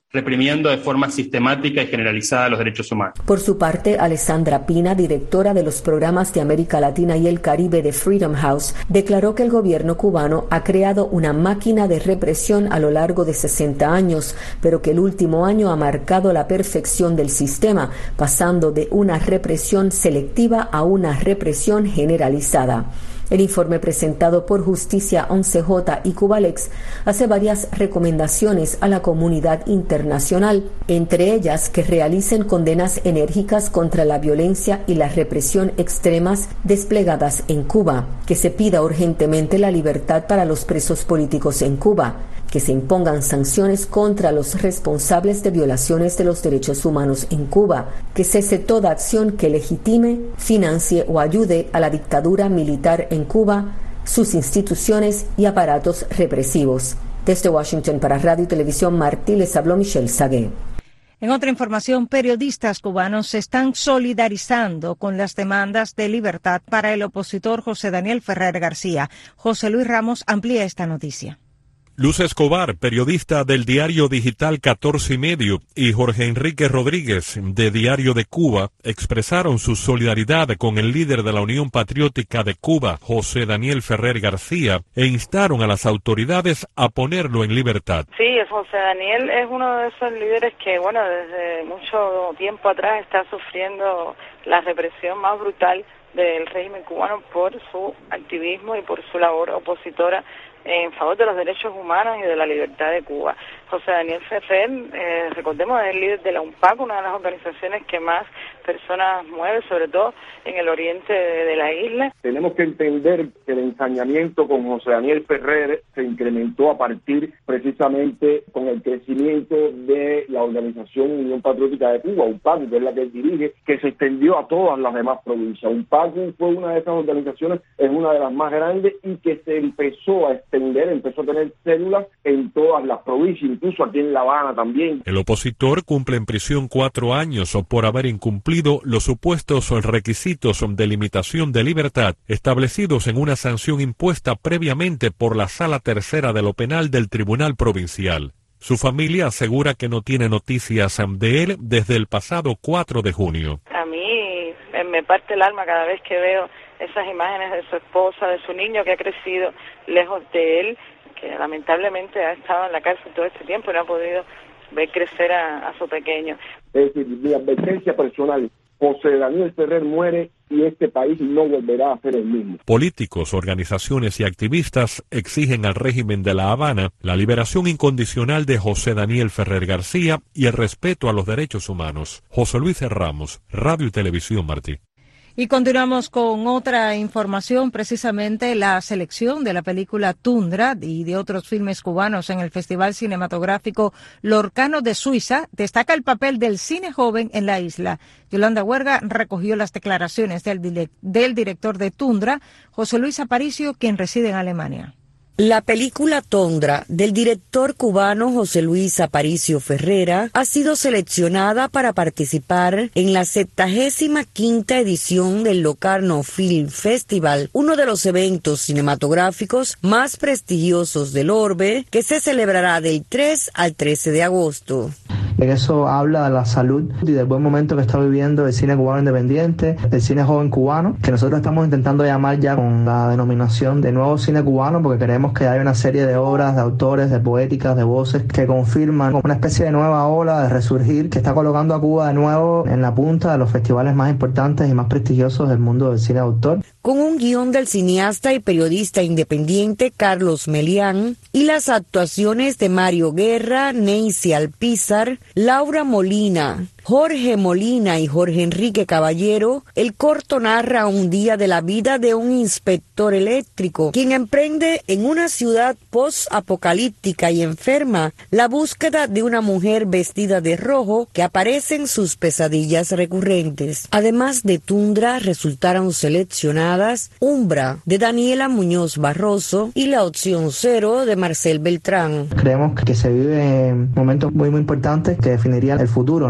reprimiendo de forma sistemática y generalizada los derechos humanos. Por su parte, Alessandra Pina, directora de los programas de América Latina y el Caribe de Freedom House, declaró que el gobierno cubano ha creado una máquina de represión a lo largo de sesenta años, pero que el último año ha marcado la perfección del sistema, pasando de una represión selectiva a una represión generalizada. El informe presentado por Justicia once J y Cubalex hace varias recomendaciones a la comunidad internacional, entre ellas que realicen condenas enérgicas contra la violencia y la represión extremas desplegadas en Cuba, que se pida urgentemente la libertad para los presos políticos en Cuba, que se impongan sanciones contra los responsables de violaciones de los derechos humanos en Cuba, que cese toda acción que legitime, financie o ayude a la dictadura militar en Cuba, sus instituciones y aparatos represivos. Desde Washington para Radio y Televisión Martí les habló Michelle Sagué. En otra información, periodistas cubanos se están solidarizando con las demandas de libertad para el opositor José Daniel Ferrer García. José Luis Ramos amplía esta noticia. Luz Escobar, periodista del diario digital catorce y medio, y Jorge Enrique Rodríguez, de Diario de Cuba, expresaron su solidaridad con el líder de la Unión Patriótica de Cuba, José Daniel Ferrer García, e instaron a las autoridades a ponerlo en libertad. Sí, José Daniel es uno de esos líderes que, bueno, desde mucho tiempo atrás está sufriendo la represión más brutal del régimen cubano por su activismo y por su labor opositora en favor de los derechos humanos y de la libertad de Cuba. José Daniel Ferrer, eh, recordemos, es el líder de la UNPAC, una de las organizaciones que más personas mueve, sobre todo en el oriente de, de la isla. Tenemos que entender que el ensañamiento con José Daniel Ferrer se incrementó a partir precisamente con el crecimiento de la Organización Unión Patriótica de Cuba, UNPAC, que es la que él dirige, que se extendió a todas las demás provincias. UNPAC fue una de esas organizaciones, es una de las más grandes y que se empezó a extender, empezó a tener células en todas las provincias, incluso aquí en La Habana también. El opositor cumple en prisión cuatro años por haber incumplido los supuestos requisitos de limitación de libertad establecidos en una sanción impuesta previamente por la Sala Tercera de lo Penal del Tribunal Provincial. Su familia asegura que no tiene noticias de él desde el pasado cuatro de junio. A mí me parte el alma cada vez que veo esas imágenes de su esposa, de su niño que ha crecido lejos de él, que lamentablemente ha estado en la cárcel todo este tiempo y no ha podido ver crecer a, a su pequeño. Es decir, mi advertencia personal, José Daniel Ferrer muere y este país no volverá a ser el mismo. Políticos, organizaciones y activistas exigen al régimen de La Habana la liberación incondicional de José Daniel Ferrer García y el respeto a los derechos humanos. José Luis Ramos, Radio y Televisión Martí. Y continuamos con otra información, precisamente la selección de la película Tundra y de otros filmes cubanos en el Festival Cinematográfico Lorcano de Suiza destaca el papel del cine joven en la isla. Yolanda Huerga recogió las declaraciones del, direct- del director de Tundra, José Luis Aparicio, quien reside en Alemania. La película Tundra, del director cubano José Luis Aparicio Ferrera, ha sido seleccionada para participar en la septagésima quinta edición del Locarno Film Festival, uno de los eventos cinematográficos más prestigiosos del orbe, que se celebrará del tres al trece de agosto. Eso habla de la salud y del buen momento que está viviendo el cine cubano independiente, el cine joven cubano, que nosotros estamos intentando llamar ya con la denominación de nuevo cine cubano, porque queremos que haya una serie de obras, de autores, de poéticas, de voces que confirman una especie de nueva ola de resurgir que está colocando a Cuba de nuevo en la punta de los festivales más importantes y más prestigiosos del mundo del cine de autor. Con un guión del cineasta y periodista independiente Carlos Melián y las actuaciones de Mario Guerra, Neisy Alpizar, Laura Molina, Jorge Molina y Jorge Enrique Caballero, el corto narra un día de la vida de un inspector eléctrico, quien emprende en una ciudad post-apocalíptica y enferma la búsqueda de una mujer vestida de rojo que aparece en sus pesadillas recurrentes. Además de Tundra, resultaron seleccionadas Umbra, de Daniela Muñoz Barroso, y La Opción Cero, de Marcel Beltrán. Creemos que se vive momentos muy muy importantes que definirían el futuro, ¿no? Entonces,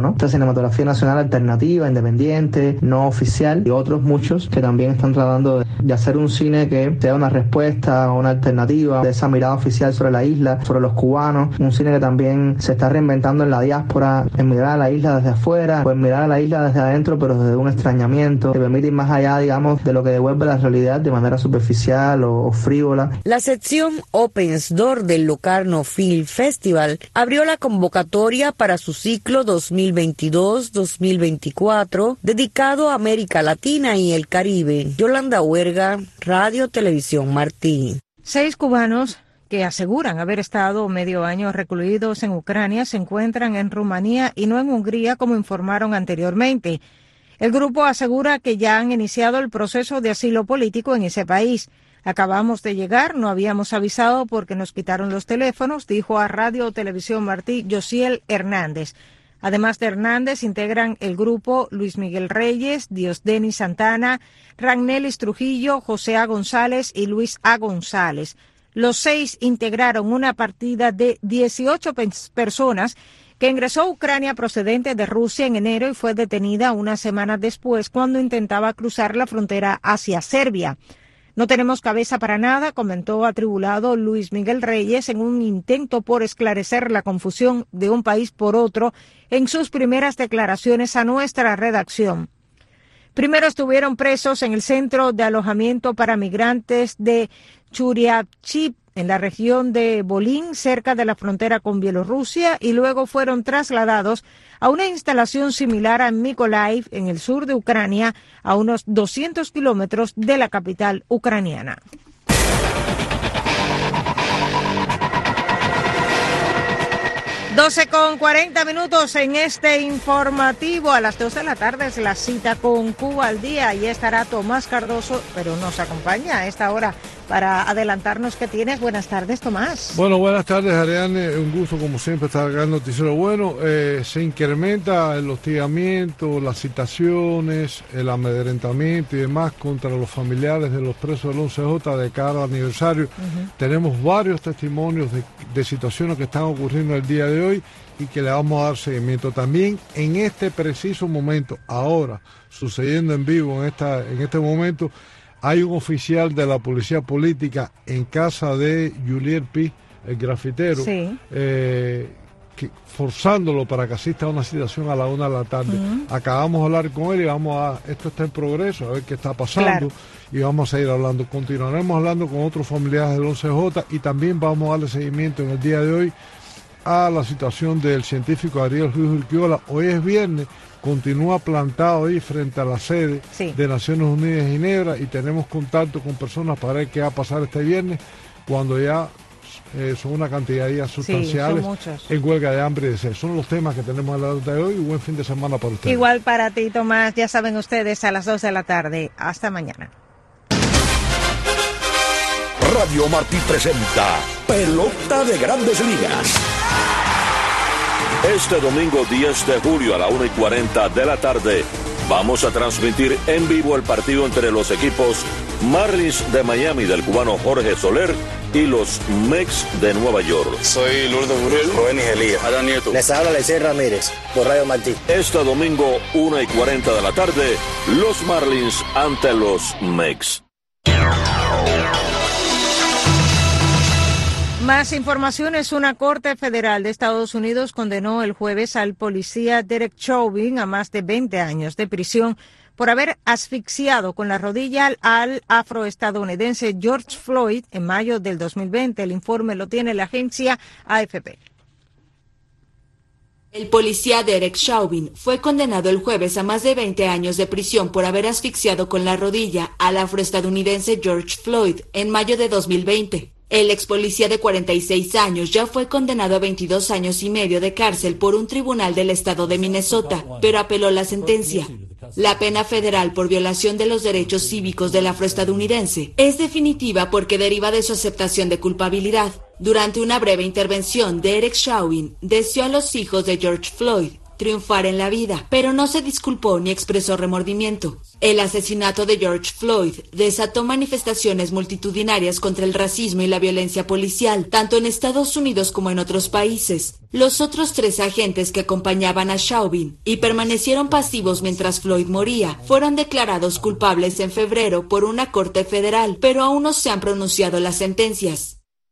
cinematografía nacional alternativa, independiente, no oficial, y otros muchos que también están tratando de, de hacer un cine que sea una respuesta, una alternativa de esa mirada oficial sobre la isla, sobre los cubanos, un cine que también se está reinventando en la diáspora, en mirar a la isla desde afuera, pues mirar a la isla desde adentro, pero desde un extrañamiento, que permite ir más allá, digamos, de lo que devuelve la realidad de manera superficial o, o frívola. La sección Opens Door del Locarno Film Festival abrió la convocatoria para su ciclo dos mil veintidós dos mil veinticuatro dedicado a América Latina y el Caribe. Yolanda Huerga, Radio Televisión Martí. Seis cubanos que aseguran haber estado medio año recluidos en Ucrania se encuentran en Rumanía y no en Hungría, como informaron anteriormente. El grupo asegura que ya han iniciado el proceso de asilo político en ese país. Acabamos de llegar, no habíamos avisado porque nos quitaron los teléfonos, dijo a Radio Televisión Martí Josiel Hernández. Además de Hernández, integran el grupo Luis Miguel Reyes, Diosdeni Santana, Ragnelis Trujillo, José A. González y Luis A. González. Los seis integraron una partida de dieciocho personas que ingresó a Ucrania procedente de Rusia en enero y fue detenida unas semanas después cuando intentaba cruzar la frontera hacia Serbia. No tenemos cabeza para nada, comentó atribulado Luis Miguel Reyes en un intento por esclarecer la confusión de un país por otro en sus primeras declaraciones a nuestra redacción. Primero estuvieron presos en el centro de alojamiento para migrantes de Churiavchip, en la región de Volín, cerca de la frontera con Bielorrusia, y luego fueron trasladados a una instalación similar a Mykolaiv, en el sur de Ucrania, a unos doscientos kilómetros de la capital ucraniana. doce con cuarenta minutos en este informativo. A las dos de la tarde es la cita con Cuba al día y estará Tomás Cardoso, pero nos acompaña a esta hora para adelantarnos qué tienes. Buenas tardes, Tomás. Bueno, buenas tardes, Ariane. Un gusto, como siempre, estar acá en Noticiero Bueno. Eh, se incrementa el hostigamiento, las citaciones, el amedrentamiento y demás contra los familiares de los presos del once J de cada aniversario. Uh-huh. Tenemos varios testimonios de, de situaciones que están ocurriendo el día de hoy y que le vamos a dar seguimiento. También en este preciso momento, ahora, sucediendo en vivo en, esta, en este momento, hay un oficial de la policía política en casa de Julier Pi, el grafitero, sí. eh, que, forzándolo para que asista a una citación a la una de la tarde. Uh-huh. Acabamos de hablar con él y vamos a, esto está en progreso, a ver qué está pasando, claro. Y vamos a seguir hablando. Continuaremos hablando con otros familiares del once J y también vamos a darle seguimiento en el día de hoy a la situación del científico Ariel Ruiz Urquiola. Hoy es viernes, continúa plantado ahí frente a la sede sí. de Naciones Unidas en Ginebra y tenemos contacto con personas para ver qué va a pasar este viernes cuando ya eh, son una cantidad de días sustanciales sí, en huelga de hambre y de sed. Son los temas que tenemos en la nota de hoy y buen fin de semana para ustedes. Igual para ti, Tomás, ya saben ustedes, a las dos de la tarde. Hasta mañana. Radio Martí presenta Pelota de Grandes Ligas. Este domingo diez de julio a la una y cuarenta de la tarde vamos a transmitir en vivo el partido entre los equipos Marlins de Miami del cubano Jorge Soler y los Mets de Nueva York. Soy Lourdes Burrell, Rubén Igelía, Adán Nieto. Les habla Lecey Ramírez por Radio Martí. Este domingo una y cuarenta de la tarde, los Marlins ante los Mets. Más informaciones. Una corte federal de Estados Unidos condenó el jueves al policía Derek Chauvin a más de veinte años de prisión por haber asfixiado con la rodilla al afroestadounidense George Floyd en mayo del dos mil veinte. El informe lo tiene la agencia A F P. El policía Derek Chauvin fue condenado el jueves a más de veinte años de prisión por haber asfixiado con la rodilla al afroestadounidense George Floyd en mayo de dos mil veinte. El ex policía de cuarenta y seis años ya fue condenado a veintidós años y medio de cárcel por un tribunal del estado de Minnesota, pero apeló la sentencia. La pena federal por violación de los derechos cívicos del afroestadounidense es definitiva porque deriva de su aceptación de culpabilidad. Durante una breve intervención, Derek Chauvin deseó a los hijos de George Floyd triunfar en la vida, pero no se disculpó ni expresó remordimiento. El asesinato de George Floyd desató manifestaciones multitudinarias contra el racismo y la violencia policial, tanto en Estados Unidos como en otros países. Los otros tres agentes que acompañaban a Chauvin y permanecieron pasivos mientras Floyd moría, fueron declarados culpables en febrero por una corte federal, pero aún no se han pronunciado las sentencias.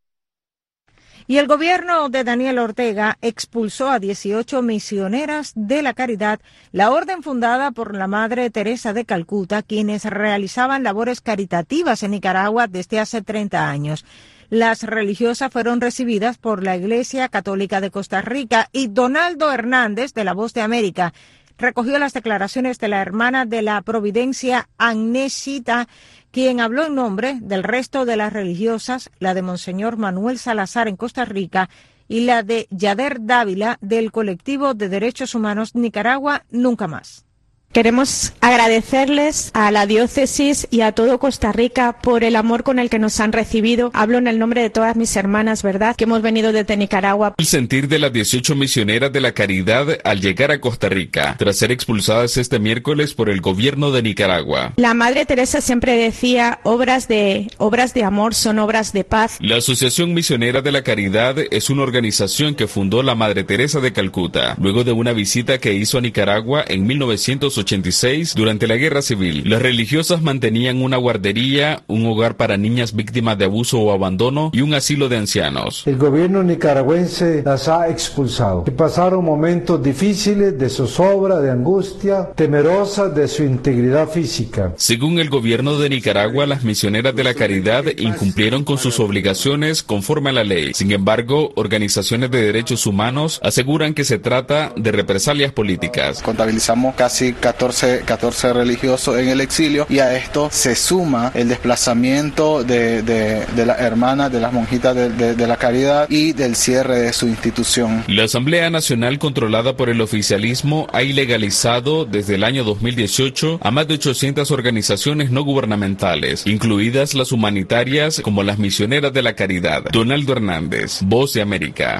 Y el gobierno de Daniel Ortega expulsó a dieciocho misioneras de la caridad, la orden fundada por la Madre Teresa de Calcuta, quienes realizaban labores caritativas en Nicaragua desde hace treinta años. Las religiosas fueron recibidas por la Iglesia Católica de Costa Rica y Donaldo Hernández, de La Voz de América, recogió las declaraciones de la hermana de la Providencia, Agnesita, quien habló en nombre del resto de las religiosas, la de Monseñor Manuel Salazar en Costa Rica y la de Yader Dávila del colectivo de Derechos Humanos Nicaragua Nunca Más. Queremos agradecerles a la diócesis y a todo Costa Rica por el amor con el que nos han recibido. Hablo en el nombre de todas mis hermanas, ¿verdad?, que hemos venido desde Nicaragua. El sentir de las dieciocho misioneras de la caridad al llegar a Costa Rica, tras ser expulsadas este miércoles por el gobierno de Nicaragua. La Madre Teresa siempre decía, obras de, obras de amor son obras de paz. La Asociación Misionera de la Caridad es una organización que fundó la Madre Teresa de Calcuta, luego de una visita que hizo a Nicaragua en mil novecientos ochenta y seis durante la Guerra Civil. Las religiosas mantenían una guardería, un hogar para niñas víctimas de abuso o abandono y un asilo de ancianos. El gobierno nicaragüense las ha expulsado. Que pasaron momentos difíciles de zozobra, de angustia, temerosas de su integridad física. Según el gobierno de Nicaragua, las misioneras de la caridad incumplieron con sus obligaciones conforme a la ley. Sin embargo, organizaciones de derechos humanos aseguran que se trata de represalias políticas. Contabilizamos casi catorce, catorce religiosos en el exilio y a esto se suma el desplazamiento de, de, de las hermanas, de las monjitas de, de, de la caridad y del cierre de su institución. La Asamblea Nacional, controlada por el oficialismo, ha ilegalizado desde el año dos mil dieciocho a más de ochocientas organizaciones no gubernamentales, incluidas las humanitarias como las misioneras de la caridad. Donaldo Hernández, Voz de América.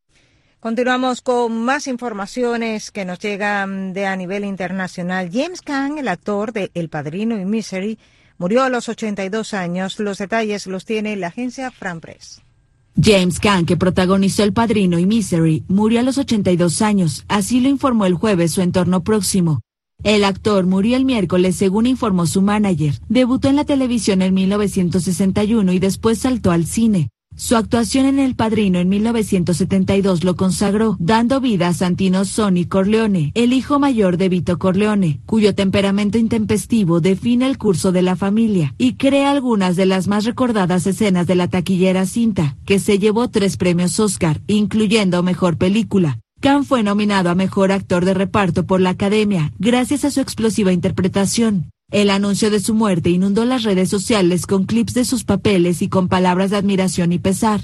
Continuamos con más informaciones que nos llegan de a nivel internacional. James Caan, el actor de El Padrino y Misery, murió a los ochenta y dos años. Los detalles los tiene la agencia Fran Press. James Caan, que protagonizó El Padrino y Misery, murió a los ochenta y dos años. Así lo informó el jueves su entorno próximo. El actor murió el miércoles, según informó su manager. Debutó en la televisión en mil novecientos sesenta y uno y después saltó al cine. Su actuación en El Padrino en mil novecientos setenta y dos lo consagró, dando vida a Santino Sonny Corleone, el hijo mayor de Vito Corleone, cuyo temperamento intempestivo define el curso de la familia y crea algunas de las más recordadas escenas de la taquillera cinta, que se llevó tres premios Oscar, incluyendo Mejor Película. Caan fue nominado a Mejor Actor de Reparto por la Academia, gracias a su explosiva interpretación. El anuncio de su muerte inundó las redes sociales con clips de sus papeles y con palabras de admiración y pesar.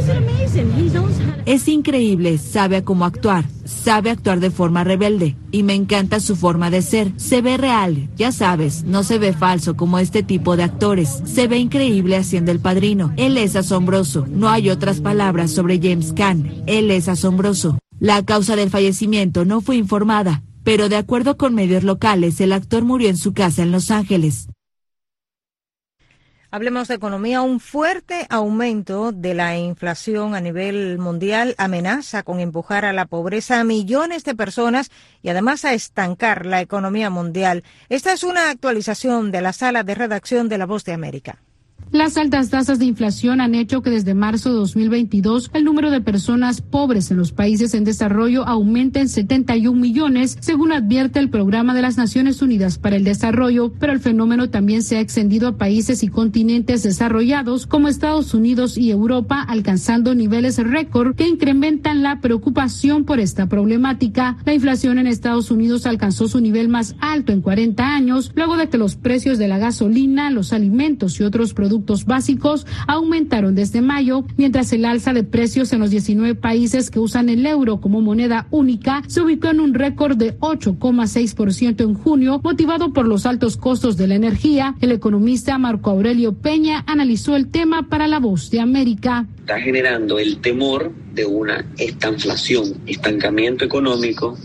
Es increíble, sabe cómo actuar, sabe actuar de forma rebelde y me encanta su forma de ser. Se ve real, ya sabes, no se ve falso como este tipo de actores. Se ve increíble haciendo El Padrino. Él es asombroso, no hay otras palabras sobre James Caan. Él es asombroso. La causa del fallecimiento no fue informada, pero de acuerdo con medios locales, el actor murió en su casa en Los Ángeles. Hablemos de economía. Un fuerte aumento de la inflación a nivel mundial amenaza con empujar a la pobreza a millones de personas y además a estancar la economía mundial. Esta es una actualización de la sala de redacción de La Voz de América. Las altas tasas de inflación han hecho que desde marzo de dos mil veintidós el número de personas pobres en los países en desarrollo aumente en setenta y un millones, según advierte el Programa de las Naciones Unidas para el Desarrollo, pero el fenómeno también se ha extendido a países y continentes desarrollados como Estados Unidos y Europa, alcanzando niveles récord que incrementan la preocupación por esta problemática. La inflación en Estados Unidos alcanzó su nivel más alto en cuarenta años, luego de que los precios de la gasolina, los alimentos y otros productos básicos aumentaron desde mayo, mientras el alza de precios en los diecinueve países que usan el euro como moneda única se ubicó en un récord de ocho coma seis por ciento en junio, motivado por los altos costos de la energía. El economista Marco Aurelio Peña analizó el tema para La Voz de América. Está generando el temor de una estanflación, estancamiento económico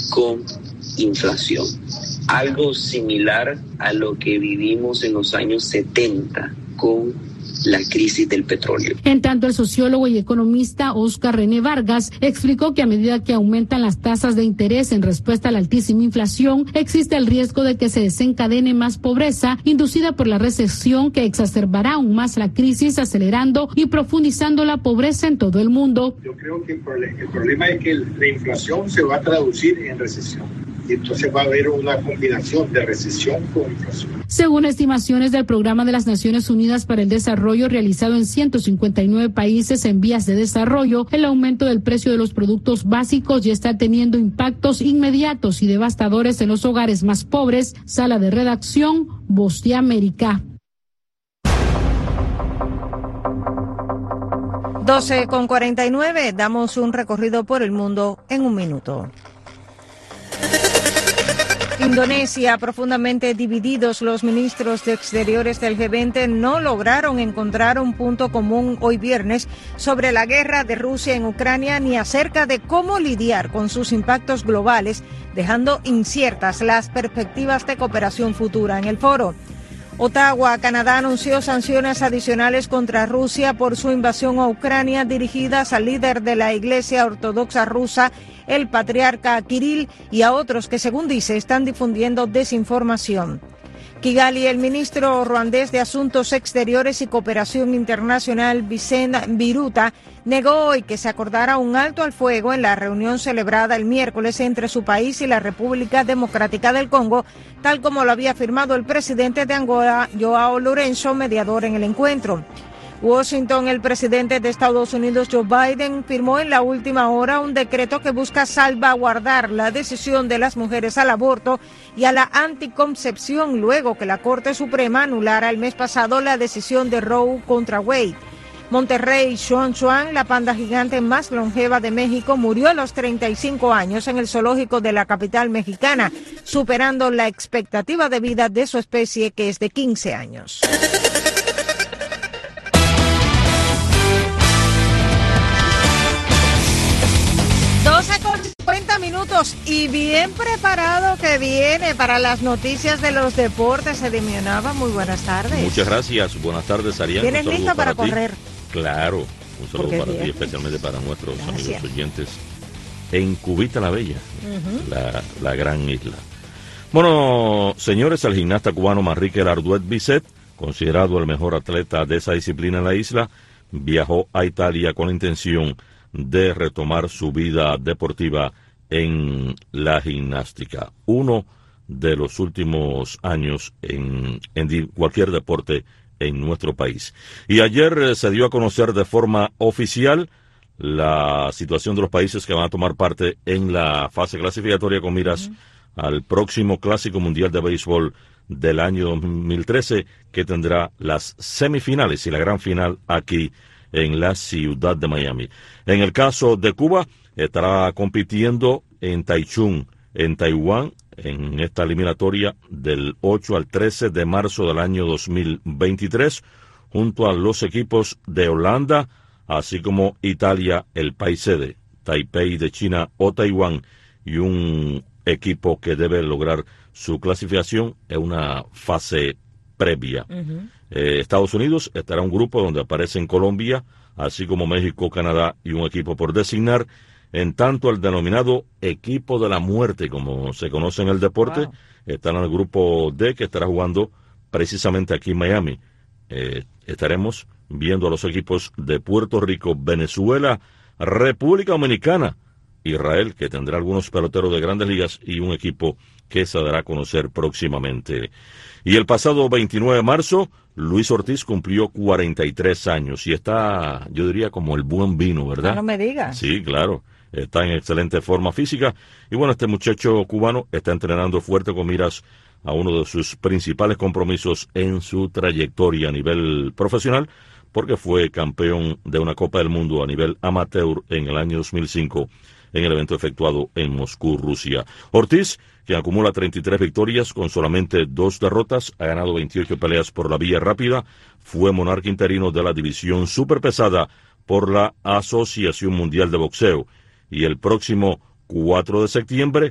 con inflación. Algo similar a lo que vivimos en los años setenta con la crisis del petróleo. En tanto, el sociólogo y economista Oscar René Vargas explicó que a medida que aumentan las tasas de interés en respuesta a la altísima inflación, existe el riesgo de que se desencadene más pobreza inducida por la recesión, que exacerbará aún más la crisis, acelerando y profundizando la pobreza en todo el mundo. Yo creo que el problema, el problema es que la inflación se va a traducir en recesión. Y entonces va a haber una combinación de recesión con inflación. Según estimaciones del Programa de las Naciones Unidas para el Desarrollo realizado en ciento cincuenta y nueve países en vías de desarrollo, el aumento del precio de los productos básicos ya está teniendo impactos inmediatos y devastadores en los hogares más pobres. Sala de redacción, Voz de América. doce con cuarenta y nueve, damos un recorrido por el mundo en un minuto. Indonesia, profundamente divididos, los ministros de Exteriores del G veinte no lograron encontrar un punto común hoy viernes sobre la guerra de Rusia en Ucrania ni acerca de cómo lidiar con sus impactos globales, dejando inciertas las perspectivas de cooperación futura en el foro. Ottawa, Canadá, anunció sanciones adicionales contra Rusia por su invasión a Ucrania dirigidas al líder de la Iglesia Ortodoxa rusa, el patriarca Kirill, y a otros que, según dice, están difundiendo desinformación. Kigali, el ministro ruandés de Asuntos Exteriores y Cooperación Internacional, Vicente Biruta, negó hoy que se acordara un alto al fuego en la reunión celebrada el miércoles entre su país y la República Democrática del Congo, tal como lo había firmado el presidente de Angola, Joao Lourenço, mediador en el encuentro. Washington, el presidente de Estados Unidos, Joe Biden, firmó en la última hora un decreto que busca salvaguardar la decisión de las mujeres al aborto y a la anticoncepción luego que la Corte Suprema anulara el mes pasado la decisión de Roe contra Wade. Monterrey Xuan Xuan, la panda gigante más longeva de México, murió a los treinta y cinco años en el zoológico de la capital mexicana, superando la expectativa de vida de su especie, que es de quince años. doce con cincuenta minutos y bien preparado que viene para las noticias de los deportes. Edimio Nava, muy buenas tardes. Muchas gracias, buenas tardes, Ariana. ¿Tienes lista para, para correr? Claro, un saludo para ti, especialmente para nuestros gracias. amigos oyentes en Cubita la Bella, uh-huh. la, la gran isla. Bueno, señores, el gimnasta cubano Manrique Arduet Bisset, considerado el mejor atleta de esa disciplina en la isla, viajó a Italia con la intención de retomar su vida deportiva en la gimnástica. Uno de los últimos años en, en cualquier deporte en nuestro país. Y ayer eh, se dio a conocer de forma oficial la situación de los países que van a tomar parte en la fase clasificatoria con miras uh-huh. al próximo Clásico Mundial de Béisbol del año dos mil trece, que tendrá las semifinales y la gran final aquí en la ciudad de Miami. En el caso de Cuba, estará compitiendo en Taichung, en Taiwán, en esta eliminatoria del ocho al trece de marzo del año dos mil veintitrés, junto a los equipos de Holanda, así como Italia, el país sede, Taipei de China o Taiwán, y un equipo que debe lograr su clasificación en una fase previa. Uh-huh. Eh, Estados Unidos estará un grupo donde aparecen Colombia, así como México, Canadá y un equipo por designar. En tanto, el denominado equipo de la muerte, como se conoce en el deporte, wow. está en el grupo D, que estará jugando precisamente aquí en Miami. Eh, estaremos viendo a los equipos de Puerto Rico, Venezuela, República Dominicana, Israel, que tendrá algunos peloteros de grandes ligas, y un equipo que se dará a conocer próximamente. Y el pasado veintinueve de marzo, Luis Ortiz cumplió cuarenta y tres años y está, yo diría, como el buen vino, ¿verdad? No me digas. Sí, claro. Está en excelente forma física. Y bueno, este muchacho cubano está entrenando fuerte con miras a uno de sus principales compromisos en su trayectoria a nivel profesional, porque fue campeón de una Copa del Mundo a nivel amateur en el año dos mil cinco, en el evento efectuado en Moscú, Rusia. Ortiz, que acumula treinta y tres victorias con solamente dos derrotas, ha ganado veintiocho peleas por la vía rápida, fue monarca interino de la división superpesada por la Asociación Mundial de Boxeo, y el próximo cuatro de septiembre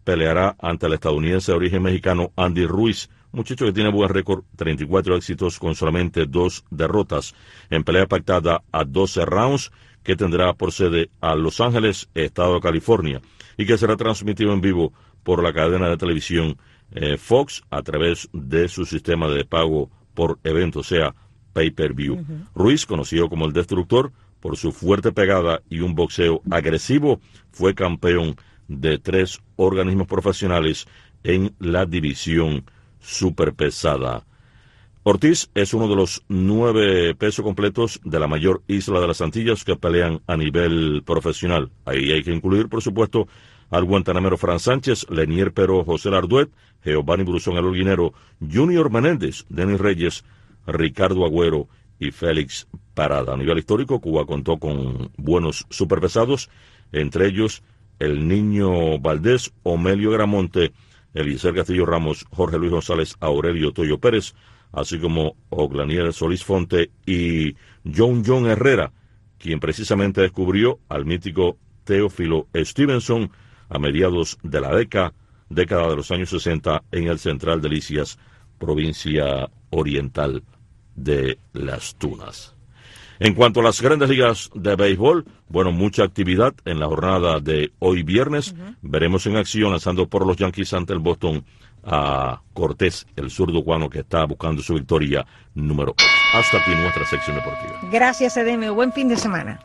peleará ante el estadounidense de origen mexicano Andy Ruiz, muchacho que tiene buen récord, treinta y cuatro éxitos con solamente dos derrotas, en pelea pactada a doce rounds, que tendrá por sede a Los Ángeles, estado de California, y que será transmitido en vivo por la cadena de televisión eh, Fox a través de su sistema de pago por evento, o sea, pay-per-view. Uh-huh. Ruiz, conocido como el Destructor, por su fuerte pegada y un boxeo agresivo, fue campeón de tres organismos profesionales en la división superpesada. Ortiz es uno de los nueve pesos completos de la mayor isla de las Antillas que pelean a nivel profesional. Ahí hay que incluir, por supuesto, al guantanamero Fran Sánchez, Lenier Pero José Larduet, Giovanni Brusón el Holguinero, Junior Menéndez, Denis Reyes, Ricardo Agüero y Félix Parada. A nivel histórico, Cuba contó con buenos superpesados, entre ellos el Niño Valdés, Omelio Gramonte, Eliezer Castillo Ramos, Jorge Luis González, Aurelio Toyo Pérez, así como Oglanier Solís Fonte y John John Herrera, quien precisamente descubrió al mítico Teófilo Stevenson a mediados de la década, década de los años sesenta en el Central Delicias, provincia oriental de Las Tunas. En cuanto a las grandes ligas de béisbol, bueno, mucha actividad en la jornada de hoy viernes. Uh-huh. Veremos en acción, lanzando por los Yankees ante el Boston a Cortés, el zurdo cubano que está buscando su victoria número ocho. Hasta aquí nuestra sección deportiva. Gracias, Edemio. Buen fin de semana.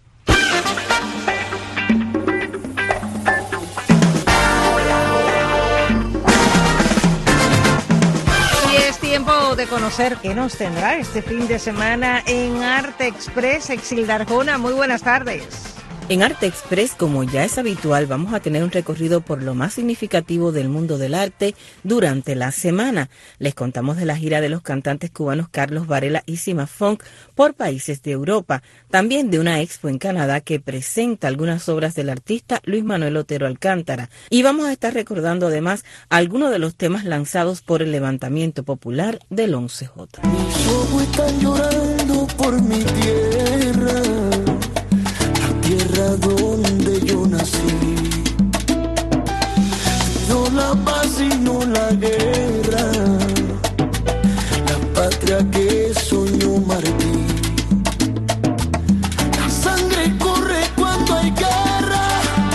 Tiempo de conocer qué nos tendrá este fin de semana en Arte Express. Exilda Arjona, muy buenas tardes. En Arte Express, como ya es habitual, vamos a tener un recorrido por lo más significativo del mundo del arte durante la semana. Les contamos de la gira de los cantantes cubanos Carlos Varela y Sima Funk por países de Europa. También de una expo en Canadá que presenta algunas obras del artista Luis Manuel Otero Alcántara. Y vamos a estar recordando además algunos de los temas lanzados por el levantamiento popular del once jota. Mis ojos están llorando por mi tierra, tierra donde yo nací. No la paz y no la guerra, la patria que soñó Martí. La sangre corre cuando hay guerra,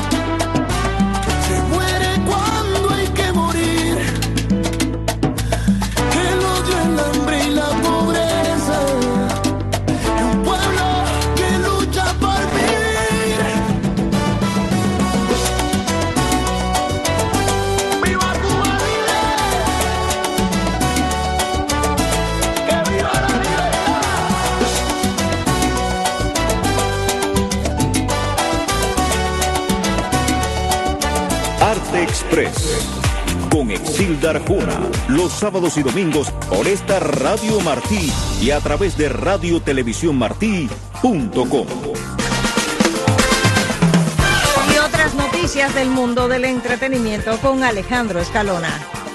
se muere cuando hay que morir. El odio, el hambre y la pobreza, y un pueblo que lucha por vivir. Arte Express con Exilda Arjona, los sábados y domingos por esta Radio Martí y a través de radio televisión martí punto com. Y otras noticias del mundo del entretenimiento con Alejandro Escalona.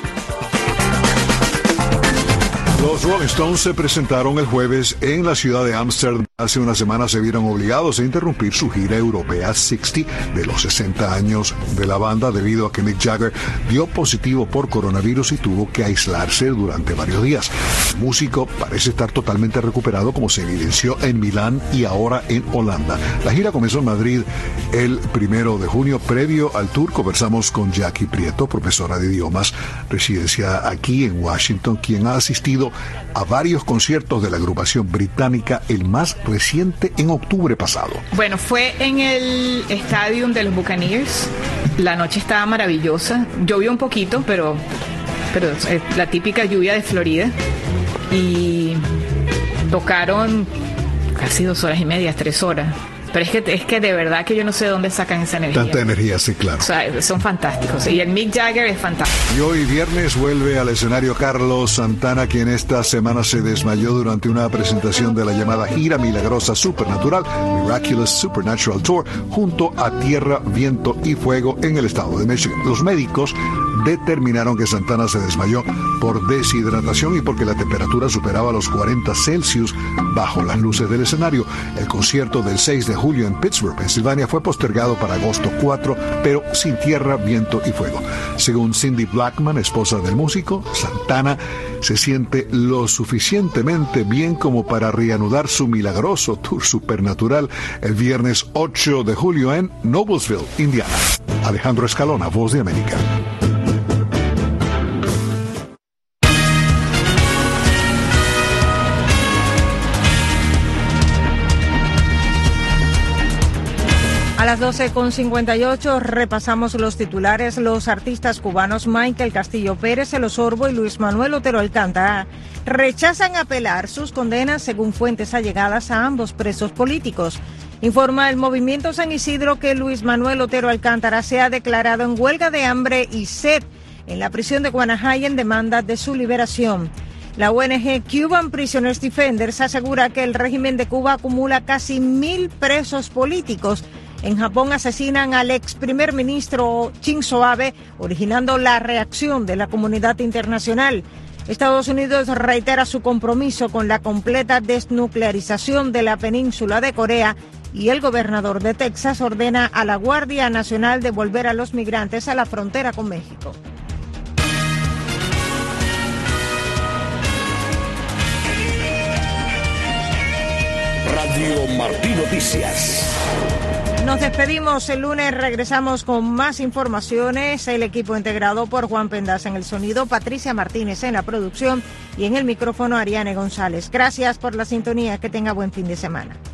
Los Rolling Stones se presentaron el jueves en la ciudad de Ámsterdam. Hace una semana se vieron obligados a interrumpir su gira europea sesenta de los sesenta años de la banda debido a que Mick Jagger dio positivo por coronavirus y tuvo que aislarse durante varios días. El músico parece estar totalmente recuperado, como se evidenció en Milán y ahora en Holanda. La gira comenzó en Madrid el primero de junio. Previo al tour conversamos con Jackie Prieto, profesora de idiomas, residencia aquí en Washington, quien ha asistido a varios conciertos de la agrupación británica, el más reciente en octubre pasado. Bueno, fue en el Stadium de los Buccaneers. La noche estaba maravillosa. Llovió un poquito, pero, pero es la típica lluvia de Florida. Y tocaron casi dos horas y media, tres horas. Pero es que, es que de verdad que yo no sé de dónde sacan esa energía. Tanta energía, sí, claro. O sea, son fantásticos. Y el Mick Jagger es fantástico. Y hoy viernes vuelve al escenario Carlos Santana, quien esta semana se desmayó durante una presentación de la llamada Gira Milagrosa Supernatural, Miraculous Supernatural Tour, junto a Tierra, Viento y Fuego en el estado de Michigan. Los médicos determinaron que Santana se desmayó por deshidratación y porque la temperatura superaba los cuarenta Celsius bajo las luces del escenario. El concierto del seis de julio en Pittsburgh, Pensilvania, fue postergado para agosto cuatro, pero sin tierra, viento y fuego. Según Cindy Blackman, esposa del músico, Santana se siente lo suficientemente bien como para reanudar su milagroso tour supernatural el viernes ocho de julio en Noblesville, Indiana. Alejandro Escalona, Voz de América. A las doce con cincuenta y ocho repasamos los titulares. Los artistas cubanos Michael Castillo Pérez, El Osorbo y Luis Manuel Otero Alcántara rechazan apelar sus condenas según fuentes allegadas a ambos presos políticos. Informa el Movimiento San Isidro que Luis Manuel Otero Alcántara se ha declarado en huelga de hambre y sed en la prisión de Guanajay en demanda de su liberación. La O N G Cuban Prisoners Defenders asegura que el régimen de Cuba acumula casi mil presos políticos. En Japón asesinan al ex primer ministro Shinzo Abe, originando la reacción de la comunidad internacional. Estados Unidos reitera su compromiso con la completa desnuclearización de la península de Corea y el gobernador de Texas ordena a la Guardia Nacional devolver a los migrantes a la frontera con México. Radio Martí Noticias. Nos despedimos, el lunes regresamos con más informaciones, el equipo integrado por Juan Pendaza en el sonido, Patricia Martínez en la producción y en el micrófono Ariane González. Gracias por la sintonía, que tenga buen fin de semana.